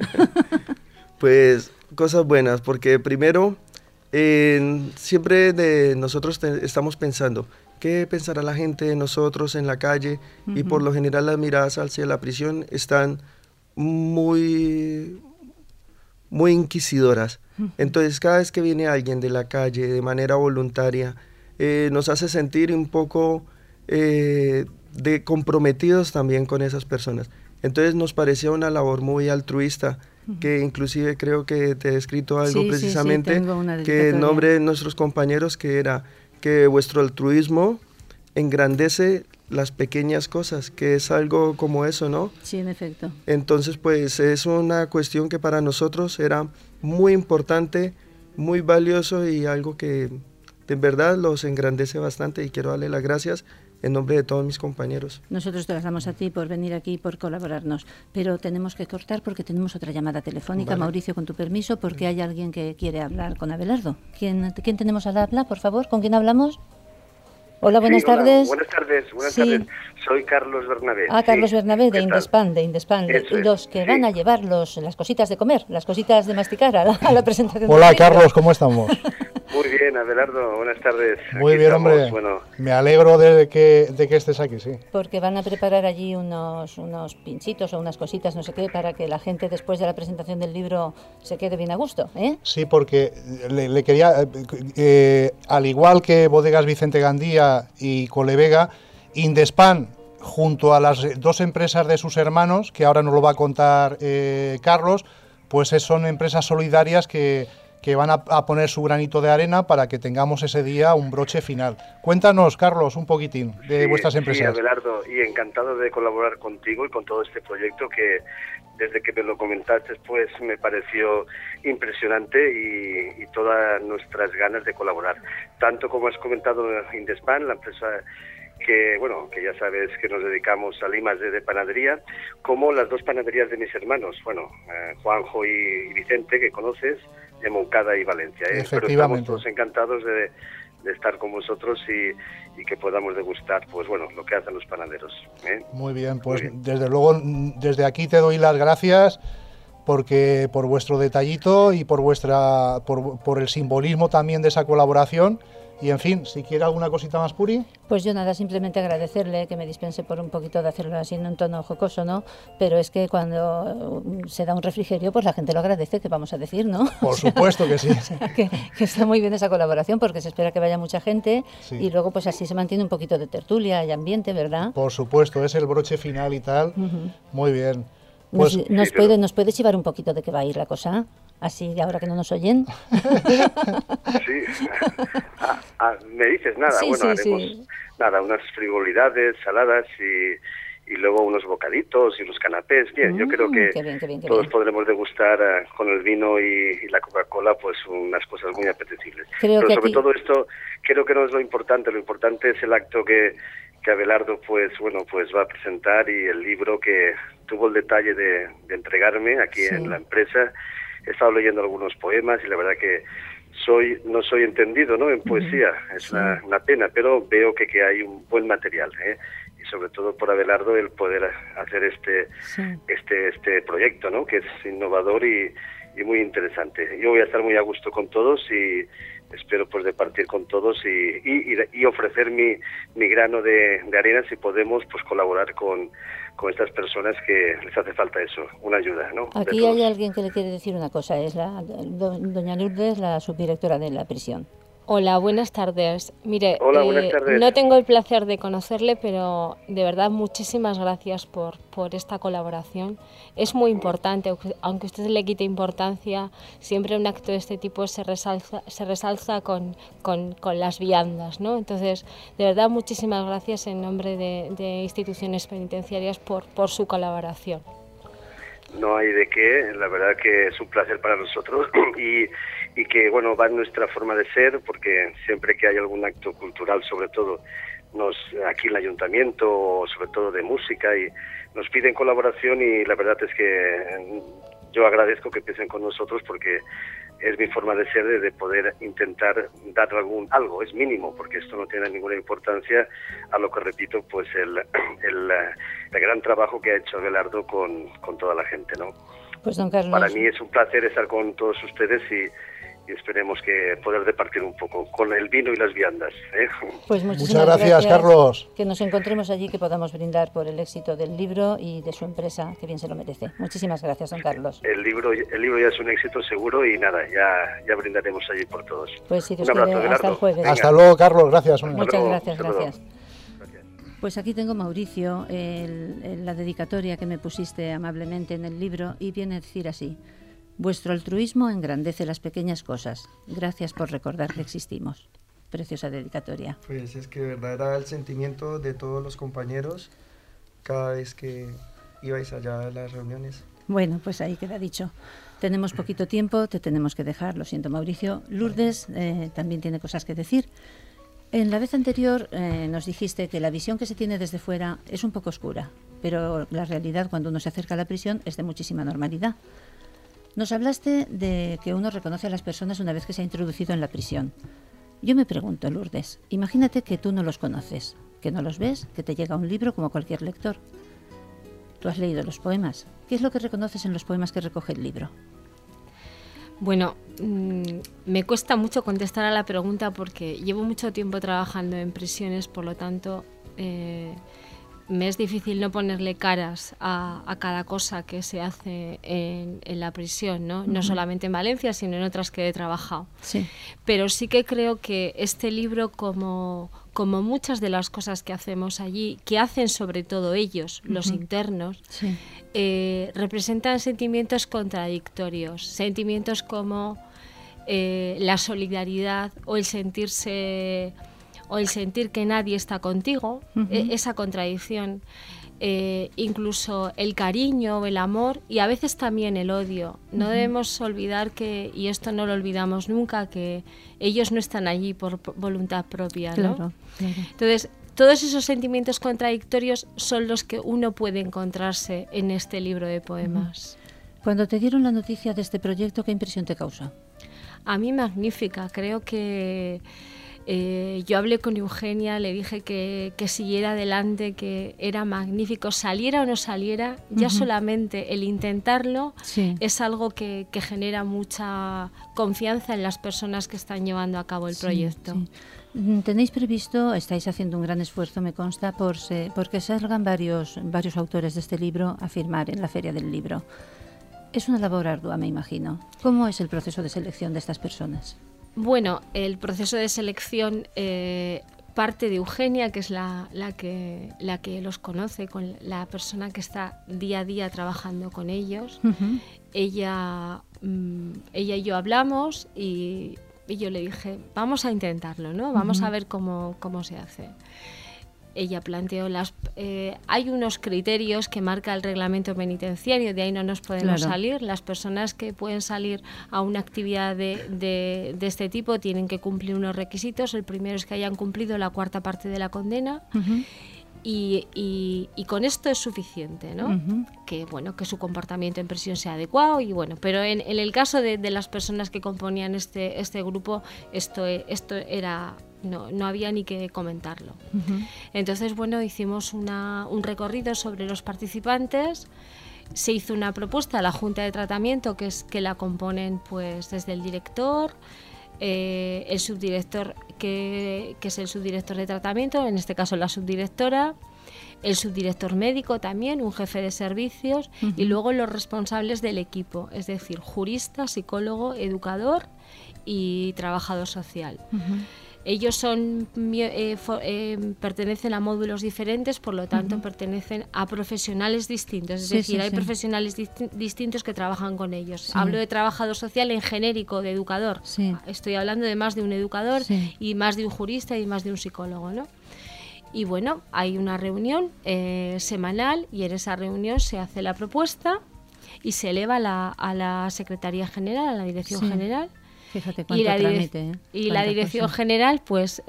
Speaker 9: Pues cosas buenas, porque primero, siempre nosotros estamos pensando, ¿qué pensará la gente de nosotros en la calle? Y por lo general las miradas hacia la prisión están muy inquisidoras. Entonces cada vez que viene alguien de la calle de manera voluntaria, nos hace sentir un poco comprometidos también con esas personas. Entonces nos parecía una labor muy altruista, que inclusive creo que te he escrito algo precisamente, que en nombre de nuestros compañeros, que era que vuestro altruismo engrandece las pequeñas cosas, que es algo como eso, ¿no?
Speaker 1: Sí, en efecto.
Speaker 9: Entonces, pues es una cuestión que para nosotros era muy importante, muy valioso y algo que de verdad los engrandece bastante, y quiero darle las gracias en nombre de todos mis compañeros.
Speaker 1: Nosotros te las damos a ti por venir aquí y por colaborarnos, pero tenemos que cortar porque tenemos otra llamada telefónica. Vale. Mauricio, con tu permiso, porque hay alguien que quiere hablar con Abelardo. ¿Quién tenemos al habla, por favor? ¿Con quién hablamos? Hola, buenas tardes.
Speaker 10: Buenas tardes. Soy Carlos Bernabé.
Speaker 1: Carlos Bernabé, de Indespan. Los que van a llevar las cositas de comer, las cositas de masticar a la presentación.
Speaker 6: Hola, Carlos, ¿cómo estamos?
Speaker 10: Muy bien, Abelardo, buenas tardes.
Speaker 6: Muy bien, hombre. Bueno. Me alegro de que estés aquí, sí.
Speaker 1: Porque van a preparar allí unos pinchitos o unas cositas, no sé qué, para que la gente después de la presentación del libro se quede bien a gusto, ¿eh?
Speaker 6: Sí, porque le quería, al igual que Bodegas Vicente Gandía y Colevega, Indespan junto a las 2 empresas de sus hermanos, que ahora nos lo va a contar Carlos, pues son empresas solidarias que van a poner su granito de arena para que tengamos ese día un broche final. Cuéntanos, Carlos, un poquitín de vuestras empresas.
Speaker 10: Sí, Abelardo, y encantado de colaborar contigo y con todo este proyecto que desde que me lo comentaste pues me pareció impresionante y todas nuestras ganas de colaborar. Tanto como has comentado Indespan, la empresa que ya sabes que nos dedicamos a I+D de panadería, como las 2 panaderías de mis hermanos, Juanjo y Vicente, que conoces, de Moncada y Valencia. Pero estamos todos encantados de estar con vosotros y que podamos degustar lo que hacen los panaderos.
Speaker 6: Muy bien, pues desde luego desde aquí te doy las gracias porque por vuestro detallito y por el simbolismo también de esa colaboración. Y en fin, si quiere alguna cosita más, Puri.
Speaker 1: Pues yo nada, simplemente agradecerle que me dispense por un poquito de hacerlo así en un tono jocoso, ¿no? Pero es que cuando se da un refrigerio, pues la gente lo agradece, que vamos a decir, ¿no?
Speaker 6: Por supuesto que sí.
Speaker 1: O sea, que está muy bien esa colaboración porque se espera que vaya mucha gente y luego pues así se mantiene un poquito de tertulia y ambiente, ¿verdad?
Speaker 6: Por supuesto, es el broche final y tal. Muy bien.
Speaker 1: Pues, ¿Nos puede chivar un poquito de qué va a ir la cosa? Así, ahora que no nos oyen.
Speaker 10: Sí. Me dices nada. Haremos unas frivolidades, saladas y luego unos bocaditos y unos canapés. Bien, yo creo que todos podremos degustar con el vino y la Coca-Cola pues unas cosas muy apetecibles. Pero sobre todo esto, creo que no es lo importante es el acto que Abelardo pues va a presentar y el libro que tuvo el detalle de entregarme aquí en la empresa. He estado leyendo algunos poemas y la verdad que no soy entendido, ¿no?, en poesía, es una pena, pero veo que hay un buen material, y sobre todo por Abelardo el poder hacer este proyecto, ¿no?, que es innovador y muy interesante. Yo voy a estar muy a gusto con todos y espero pues de partir con todos y ofrecer mi grano de arena si podemos pues colaborar con estas personas que les hace falta eso, una ayuda, ¿no?
Speaker 1: Aquí hay alguien que le quiere decir una cosa, es doña Lourdes, la subdirectora de la prisión.
Speaker 5: Hola, buenas tardes. Mire,
Speaker 10: hola, buenas tardes.
Speaker 5: No tengo el placer de conocerle, pero de verdad muchísimas gracias por esta colaboración. Es muy importante, aunque usted le quite importancia, siempre un acto de este tipo se resalza con las viandas, ¿no? Entonces, de verdad muchísimas gracias en nombre de instituciones penitenciarias por su colaboración.
Speaker 10: No hay de qué, la verdad que es un placer para nosotros y que va en nuestra forma de ser, porque siempre que hay algún acto cultural, sobre todo aquí en el ayuntamiento, sobre todo de música, y nos piden colaboración y la verdad es que yo agradezco que piensen con nosotros porque es mi forma de ser de poder intentar dar algo, es mínimo, porque esto no tiene ninguna importancia a lo que repito, pues el gran trabajo que ha hecho Abelardo con toda la gente, ¿no?
Speaker 1: Pues don Carlos,
Speaker 10: para mí es un placer estar con todos ustedes y esperemos que poder departir un poco con el vino y las viandas, ¿eh?
Speaker 1: Pues
Speaker 6: muchas gracias, Carlos.
Speaker 1: Que nos encontremos allí, que podamos brindar por el éxito del libro y de su empresa, que bien se lo merece. Muchísimas gracias, don Carlos.
Speaker 10: El libro ya es un éxito seguro y nada, ya brindaremos allí por todos.
Speaker 1: Pues si Dios
Speaker 10: un abrazo,
Speaker 1: quiere, hasta el jueves.
Speaker 6: Hasta luego, Carlos, gracias.
Speaker 1: Muchas gracias. Pues aquí tengo, Mauricio, la dedicatoria que me pusiste amablemente en el libro y viene a decir así: vuestro altruismo engrandece las pequeñas cosas. Gracias por recordar que existimos. Preciosa dedicatoria.
Speaker 9: Pues es que de verdad era el sentimiento de todos los compañeros cada vez que ibais allá a las reuniones.
Speaker 1: Bueno, pues ahí queda dicho. Tenemos poquito tiempo, te tenemos que dejar, lo siento, Mauricio. Lourdes también tiene cosas que decir. En la vez anterior nos dijiste que la visión que se tiene desde fuera es un poco oscura, pero la realidad cuando uno se acerca a la prisión es de muchísima normalidad. Nos hablaste de que uno reconoce a las personas una vez que se ha introducido en la prisión. Yo me pregunto, Lourdes, imagínate que tú no los conoces, que no los ves, que te llega un libro como cualquier lector. Tú has leído los poemas. ¿Qué es lo que reconoces en los poemas que recoge el libro?
Speaker 5: Bueno, me cuesta mucho contestar a la pregunta porque llevo mucho tiempo trabajando en prisiones, por lo tanto me es difícil no ponerle caras a cada cosa que se hace en la prisión, ¿no? No solamente en Valencia, sino en otras que he trabajado.
Speaker 1: Sí.
Speaker 5: Pero sí que creo que este libro, como muchas de las cosas que hacemos allí, que hacen sobre todo ellos, los internos,
Speaker 1: Sí.
Speaker 5: representan sentimientos contradictorios, sentimientos como la solidaridad o el sentir que nadie está contigo, esa contradicción, incluso el cariño, el amor y a veces también el odio. No debemos olvidar que, y esto no lo olvidamos nunca, que ellos no están allí por voluntad propia, ¿no?
Speaker 1: Claro.
Speaker 5: Entonces, todos esos sentimientos contradictorios son los que uno puede encontrarse en este libro de poemas.
Speaker 1: Cuando te dieron la noticia de este proyecto, ¿qué impresión te causó?
Speaker 5: A mí magnífica, creo que yo hablé con Eugenia, le dije que siguiera adelante, que era magnífico, saliera o no saliera, ya solamente el intentarlo es algo que genera mucha confianza en las personas que están llevando a cabo el proyecto.
Speaker 1: Sí. Tenéis previsto, estáis haciendo un gran esfuerzo, me consta, porque salgan varios autores de este libro a firmar en la Feria del Libro. Es una labor ardua, me imagino. ¿Cómo es el proceso de selección de estas personas?
Speaker 5: Bueno, el proceso de selección parte de Eugenia, que es la que los conoce, con la persona que está día a día trabajando con ellos. Ella y yo hablamos y yo le dije, vamos a intentarlo, ¿no? Vamos a ver cómo se hace. Ella planteó hay unos criterios que marca el reglamento penitenciario, de ahí no nos podemos salir. Las personas que pueden salir a una actividad de este tipo tienen que cumplir unos requisitos. El primero es que hayan cumplido la 4ª parte de la condena. Y con esto es suficiente, ¿no? Que su comportamiento en prisión sea adecuado pero en el caso de las personas que componían este grupo, esto era no había ni que comentarlo. Entonces, hicimos un recorrido sobre los participantes. Se hizo una propuesta a la Junta de Tratamiento, que la componen pues desde el director, el subdirector, que es el subdirector de tratamiento, en este caso la subdirectora, el subdirector médico también, un jefe de servicios, y luego los responsables del equipo, es decir, jurista, psicólogo, educador y trabajador social. Ellos pertenecen a módulos diferentes, por lo tanto pertenecen a profesionales distintos, es decir, hay profesionales distintos que trabajan con ellos. Hablo de trabajador social en genérico, de educador. Estoy hablando de más de un educador y más de un jurista y más de un psicólogo, ¿no? Y hay una reunión semanal y en esa reunión se hace la propuesta y se eleva a la Secretaría General, a la Dirección General.
Speaker 1: Fíjate cuánto trámite.
Speaker 5: Y la Dirección General, pues,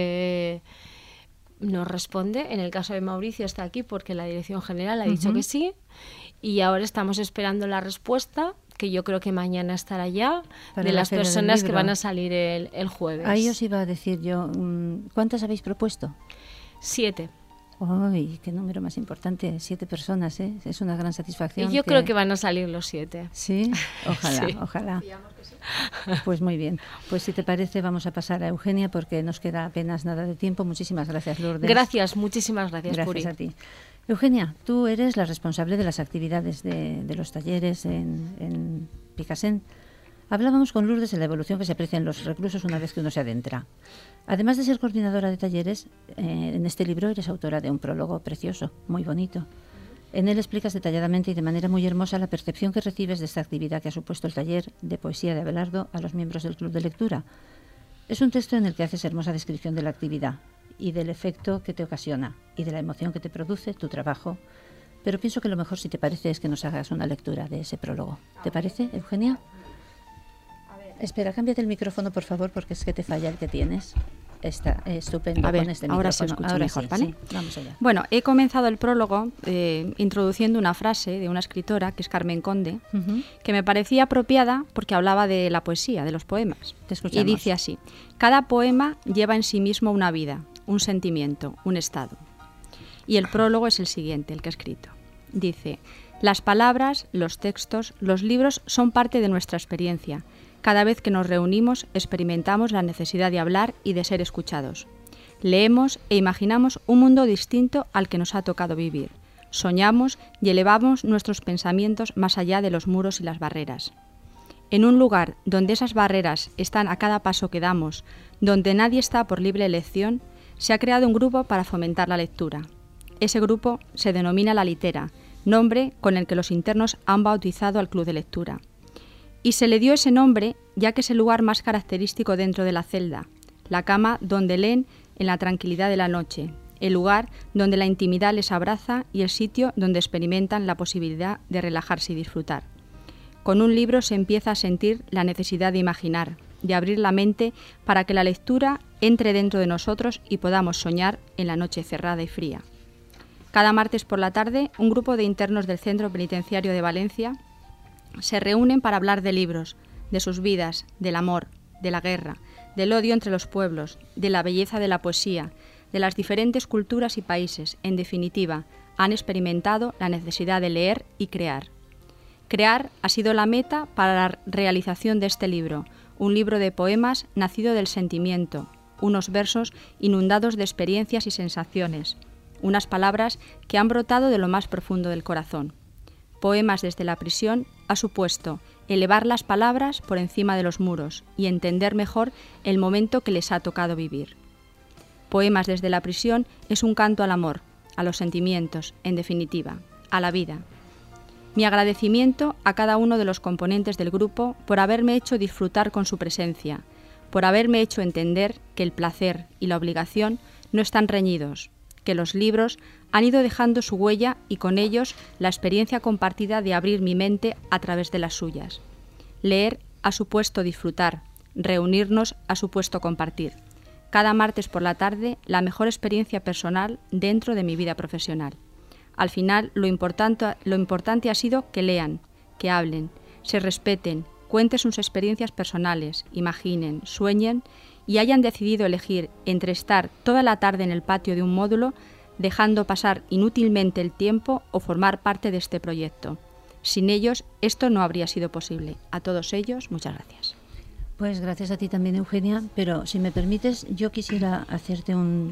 Speaker 5: nos responde. En el caso de Mauricio está aquí porque la Dirección General ha dicho que sí. Y ahora estamos esperando la respuesta, que yo creo que mañana estará ya, de las personas que van a salir el jueves.
Speaker 1: Ahí os iba a decir yo, ¿cuántas habéis propuesto?
Speaker 5: 7.
Speaker 1: ¡Ay, qué número más importante! 7 personas, ¿eh? Es una gran satisfacción.
Speaker 5: Y yo creo que van a salir los 7.
Speaker 1: ¿Sí? Ojalá, ojalá. Pues muy bien. Pues si te parece, vamos a pasar a Eugenia porque nos queda apenas nada de tiempo. Muchísimas gracias, Lourdes.
Speaker 5: Gracias, muchísimas gracias, Puri.
Speaker 1: Gracias a ti. Eugenia, tú eres la responsable de las actividades de los talleres en Picassent. Hablábamos con Lourdes de la evolución que se aprecia en los reclusos una vez que uno se adentra. Además de ser coordinadora de talleres, en este libro eres autora de un prólogo precioso, muy bonito. En él explicas detalladamente y de manera muy hermosa la percepción que recibes de esta actividad que ha supuesto el taller de poesía de Abelardo a los miembros del Club de Lectura. Es un texto en el que haces hermosa descripción de la actividad y del efecto que te ocasiona y de la emoción que te produce tu trabajo. Pero pienso que lo mejor, si te parece, es que nos hagas una lectura de ese prólogo. ¿Te parece, Eugenia? Espera, cámbiate el micrófono, por favor, porque es que te falla el que tienes. Está estupendo.
Speaker 11: A ver,
Speaker 1: con este
Speaker 11: ahora
Speaker 1: micrófono.
Speaker 11: se escucha
Speaker 1: Ahora
Speaker 11: mejor,
Speaker 1: sí,
Speaker 11: ¿vale?
Speaker 1: sí. Vamos allá.
Speaker 11: Bueno, he comenzado el prólogo introduciendo una frase de una escritora, que es Carmen Conde, que me parecía apropiada porque hablaba de la poesía, de los poemas.
Speaker 1: Te escuchamos.
Speaker 11: Y dice así: cada poema lleva en sí mismo una vida, un sentimiento, un estado. Y el prólogo es el siguiente, el que he escrito. Dice: las palabras, los textos, los libros son parte de nuestra experiencia. Cada vez que nos reunimos experimentamos la necesidad de hablar y de ser escuchados. Leemos e imaginamos un mundo distinto al que nos ha tocado vivir. Soñamos y elevamos nuestros pensamientos más allá de los muros y las barreras. En un lugar donde esas barreras están a cada paso que damos, donde nadie está por libre elección, se ha creado un grupo para fomentar la lectura. Ese grupo se denomina La Litera, nombre con el que los internos han bautizado al club de lectura. Y se le dio ese nombre ya que es el lugar más característico dentro de la celda, la cama donde leen en la tranquilidad de la noche, el lugar donde la intimidad les abraza y el sitio donde experimentan la posibilidad de relajarse y disfrutar. Con un libro se empieza a sentir la necesidad de imaginar, de abrir la mente para que la lectura entre dentro de nosotros y podamos soñar en la noche cerrada y fría. Cada martes por la tarde, un grupo de internos del Centro Penitenciario de Valencia se reúnen para hablar de libros, de sus vidas, del amor, de la guerra, del odio entre los pueblos, de la belleza de la poesía, de las diferentes culturas y países. En definitiva, han experimentado la necesidad de leer y crear. Crear ha sido la meta para la realización de este libro, un libro de poemas nacido del sentimiento, unos versos inundados de experiencias y sensaciones, unas palabras que han brotado de lo más profundo del corazón. Poemas desde la prisión ha supuesto elevar las palabras por encima de los muros y entender mejor el momento que les ha tocado vivir. Poemas desde la prisión es un canto al amor, a los sentimientos, en definitiva, a la vida. Mi agradecimiento a cada uno de los componentes del grupo por haberme hecho disfrutar con su presencia, por haberme hecho entender que el placer y la obligación no están reñidos, que los libros han ido dejando su huella y con ellos la experiencia compartida de abrir mi mente a través de las suyas. Leer ha supuesto disfrutar, reunirnos ha supuesto compartir. Cada martes por la tarde, la mejor experiencia personal dentro de mi vida profesional. Al final, lo importante ha sido que lean, que hablen, se respeten, cuenten sus experiencias personales, imaginen, sueñen y hayan decidido elegir entre estar toda la tarde en el patio de un módulo, dejando pasar inútilmente el tiempo o formar parte de este proyecto. Sin ellos, esto no habría sido posible. A todos ellos, muchas gracias.
Speaker 1: Pues gracias a ti también, Eugenia, pero si me permites, yo quisiera hacerte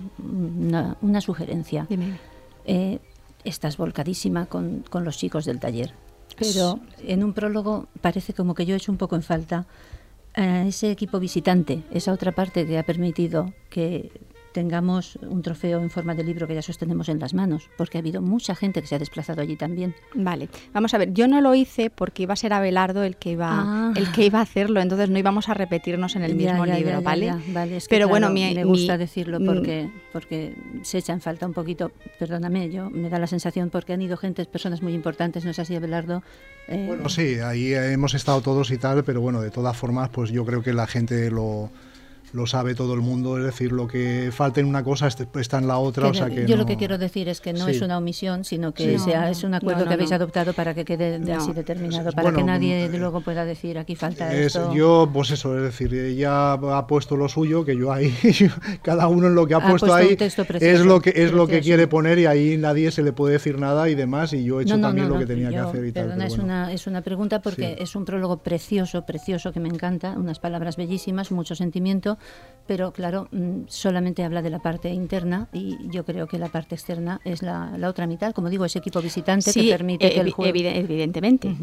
Speaker 1: una sugerencia.
Speaker 11: Dime.
Speaker 1: Estás volcadísima con los chicos del taller, pero en un prólogo parece como que yo he hecho un poco en falta ese equipo visitante, esa otra parte que ha permitido que tengamos un trofeo en forma de libro que ya sostenemos en las manos, porque ha habido mucha gente que se ha desplazado allí también.
Speaker 11: Vale, vamos a ver, yo no lo hice porque iba a ser Abelardo el que iba a hacerlo, entonces no íbamos a repetirnos en el mismo libro, ¿vale?
Speaker 1: Vale, es que
Speaker 11: pero
Speaker 1: claro,
Speaker 11: bueno,
Speaker 1: me gusta decirlo porque se echa en falta un poquito, perdóname, me da la sensación porque han ido personas muy importantes, ¿no es así, Abelardo?
Speaker 6: Bueno, sí, ahí hemos estado todos y tal, pero bueno, de todas formas, pues yo creo que la gente lo sabe todo el mundo, es decir, lo que falta en una cosa está en la otra. O sea que
Speaker 1: yo lo que quiero decir es que no es una omisión, sino que es un acuerdo que habéis adoptado para que quede así determinado, para que nadie luego pueda decir aquí falta esto.
Speaker 6: Yo, pues eso, es decir, ella ha puesto lo suyo, que yo ahí, cada uno en lo que ha puesto ahí es lo que quiere poner y ahí nadie se le puede decir nada y demás, y yo he hecho también lo que tenía que hacer y
Speaker 1: perdona, tal. Es una pregunta porque es un prólogo precioso, que me encanta, unas palabras bellísimas, mucho sentimiento, pero claro, solamente habla de la parte interna y yo creo que la parte externa es la otra mitad, como digo, ese equipo visitante que permite que el juego...
Speaker 11: evidentemente.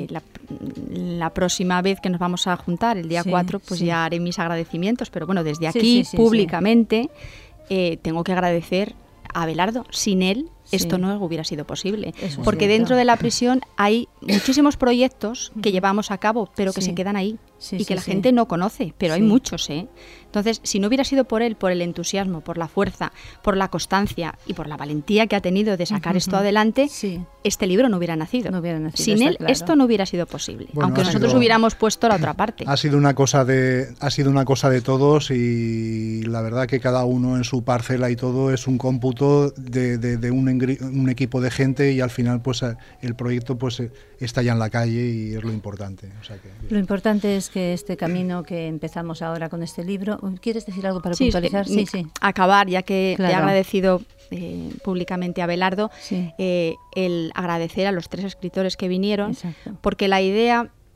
Speaker 11: La próxima vez que nos vamos a juntar, el día 4, pues ya haré mis agradecimientos, pero bueno, desde aquí, públicamente, tengo que agradecer a Abelardo. Sin él, esto no hubiera sido posible. Porque dentro de la prisión hay muchísimos proyectos que llevamos a cabo, pero que se quedan ahí y que la gente no conoce, pero hay muchos, Entonces, si no hubiera sido por él, por el entusiasmo, por la fuerza, por la constancia y por la valentía que ha tenido de sacar esto adelante, este libro no hubiera nacido. Sin él, esto no hubiera sido posible, bueno, aunque nosotros hubiéramos puesto la otra parte.
Speaker 6: Ha sido una cosa de todos y la verdad que cada uno en su parcela y todo es un cómputo de un equipo de gente y al final pues el proyecto pues está ya en la calle y es lo importante. O sea que,
Speaker 1: lo importante es que este camino que empezamos ahora con este libro, ¿quieres decir algo para puntualizar? Sí.
Speaker 11: Acabar, ya que he agradecido públicamente a Abelardo, el agradecer a los 3 escritores que vinieron, porque la idea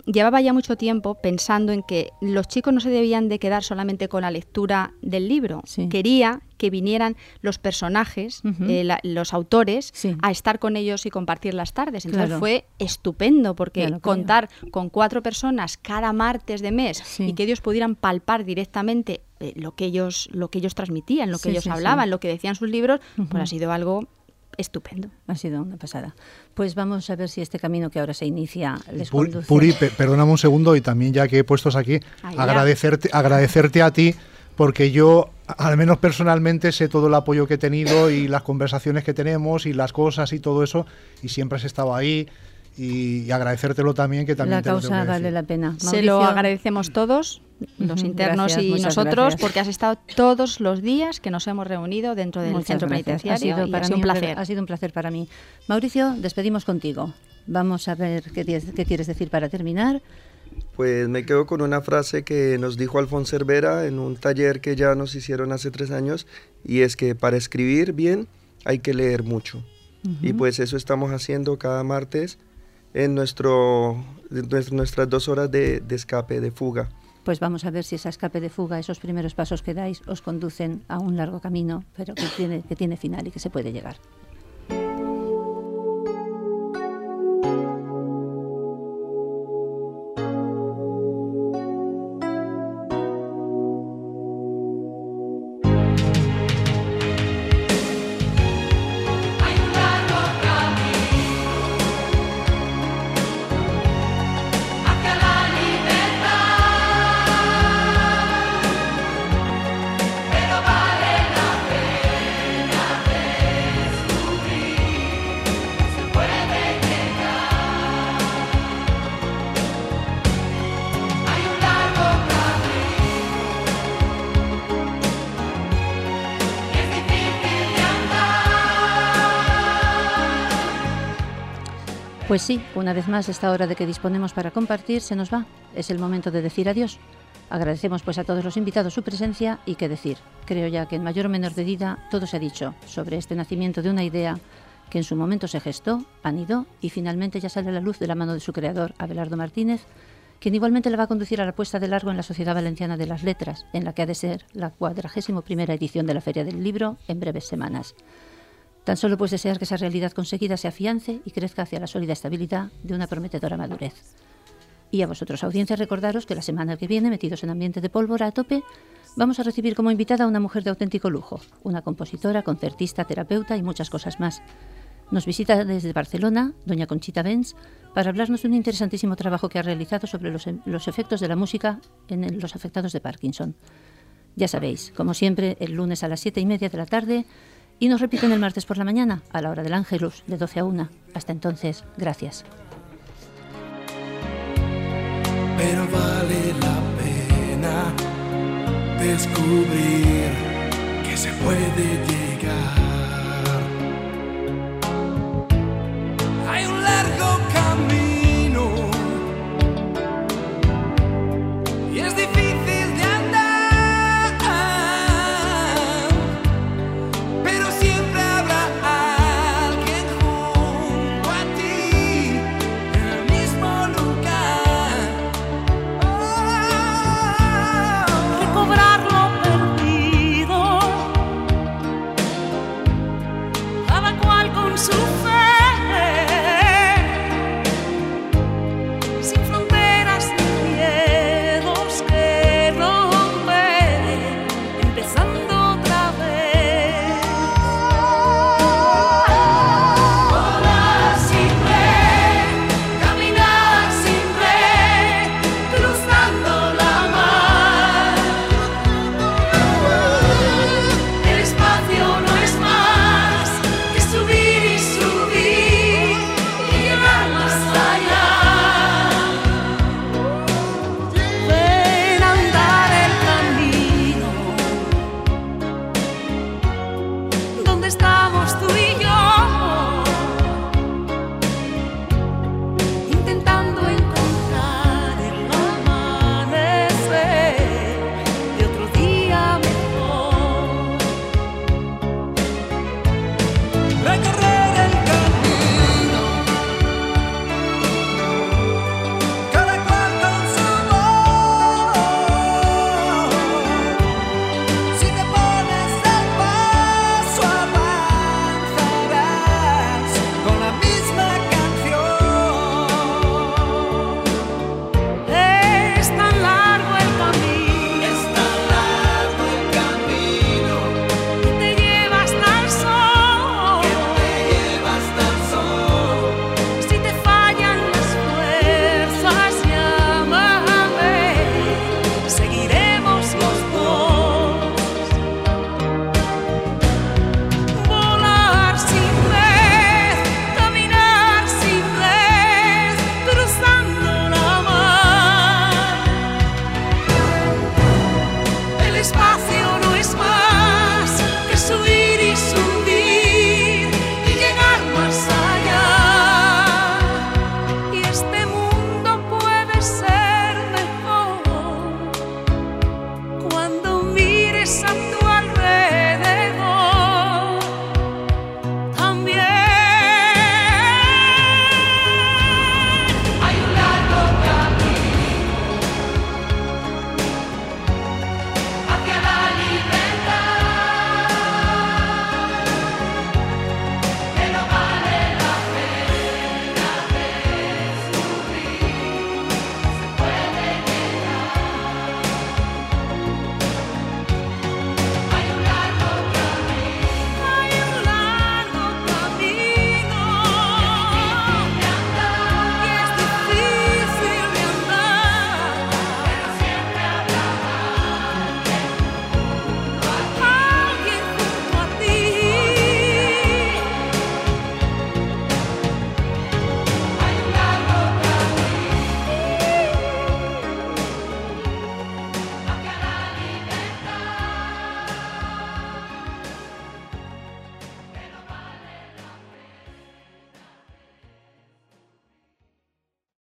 Speaker 11: llevaba ya mucho tiempo pensando en que los chicos no se debían de quedar solamente con la lectura del libro.
Speaker 1: Sí.
Speaker 11: Quería que vinieran los personajes, los autores, a estar con ellos y compartir las tardes. Entonces fue estupendo, porque contar con 4 personas cada martes de mes y que ellos pudieran palpar directamente lo que ellos transmitían, lo que ellos hablaban, lo que decían sus libros, pues ha sido algo estupendo.
Speaker 1: Ha sido una pasada. Pues vamos a ver si este camino que ahora se inicia les conduce.
Speaker 6: Puri, perdóname un segundo, y también ya que he puestos aquí, agradecerte a ti, porque yo, al menos personalmente, sé todo el apoyo que he tenido y las conversaciones que tenemos y las cosas y todo eso, y siempre has estado ahí. Y agradecértelo también, que también
Speaker 1: la causa vale la pena. Mauricio,
Speaker 11: se lo agradecemos todos, los internos y nosotros, porque has estado todos los días que nos hemos reunido dentro del centro penitenciario. Ha sido un placer.
Speaker 1: Ha sido un placer para mí. Mauricio, despedimos contigo. Vamos a ver qué quieres decir para terminar.
Speaker 9: Pues me quedo con una frase que nos dijo Alfonso Cervera en un taller que ya nos hicieron hace 3 años, y es que para escribir bien hay que leer mucho. Y pues eso estamos haciendo cada martes en nuestras 2 horas de escape, de fuga.
Speaker 1: Pues vamos a ver si esa escape de fuga, esos primeros pasos que dais, os conducen a un largo camino, pero que tiene final y que se puede llegar. Pues sí, una vez más, esta hora de que disponemos para compartir se nos va. Es el momento de decir adiós. Agradecemos pues a todos los invitados su presencia y qué decir. Creo ya que en mayor o menor medida todo se ha dicho sobre este nacimiento de una idea que en su momento se gestó, anidó y finalmente ya sale a la luz de la mano de su creador, Abelardo Martínez, quien igualmente le va a conducir a la puesta de largo en la Sociedad Valenciana de las Letras, en la que ha de ser la 41ª edición de la Feria del Libro en breves semanas. Tan solo pues desear que esa realidad conseguida se afiance y crezca hacia la sólida estabilidad de una prometedora madurez. Y a vosotros, audiencia, recordaros que la semana que viene, metidos en ambiente de pólvora a tope, vamos a recibir como invitada a una mujer de auténtico lujo, una compositora, concertista, terapeuta y muchas cosas más. Nos visita desde Barcelona doña Conchita Bens para hablarnos de un interesantísimo trabajo que ha realizado sobre los efectos de la música en los afectados de Parkinson. Ya sabéis, como siempre, el lunes a las 7:30 de la tarde y nos repiten el martes por la mañana a la hora del Ángelus, de 12 a 1. Hasta entonces, gracias.
Speaker 8: Pero vale la pena descubrir que se puede llegar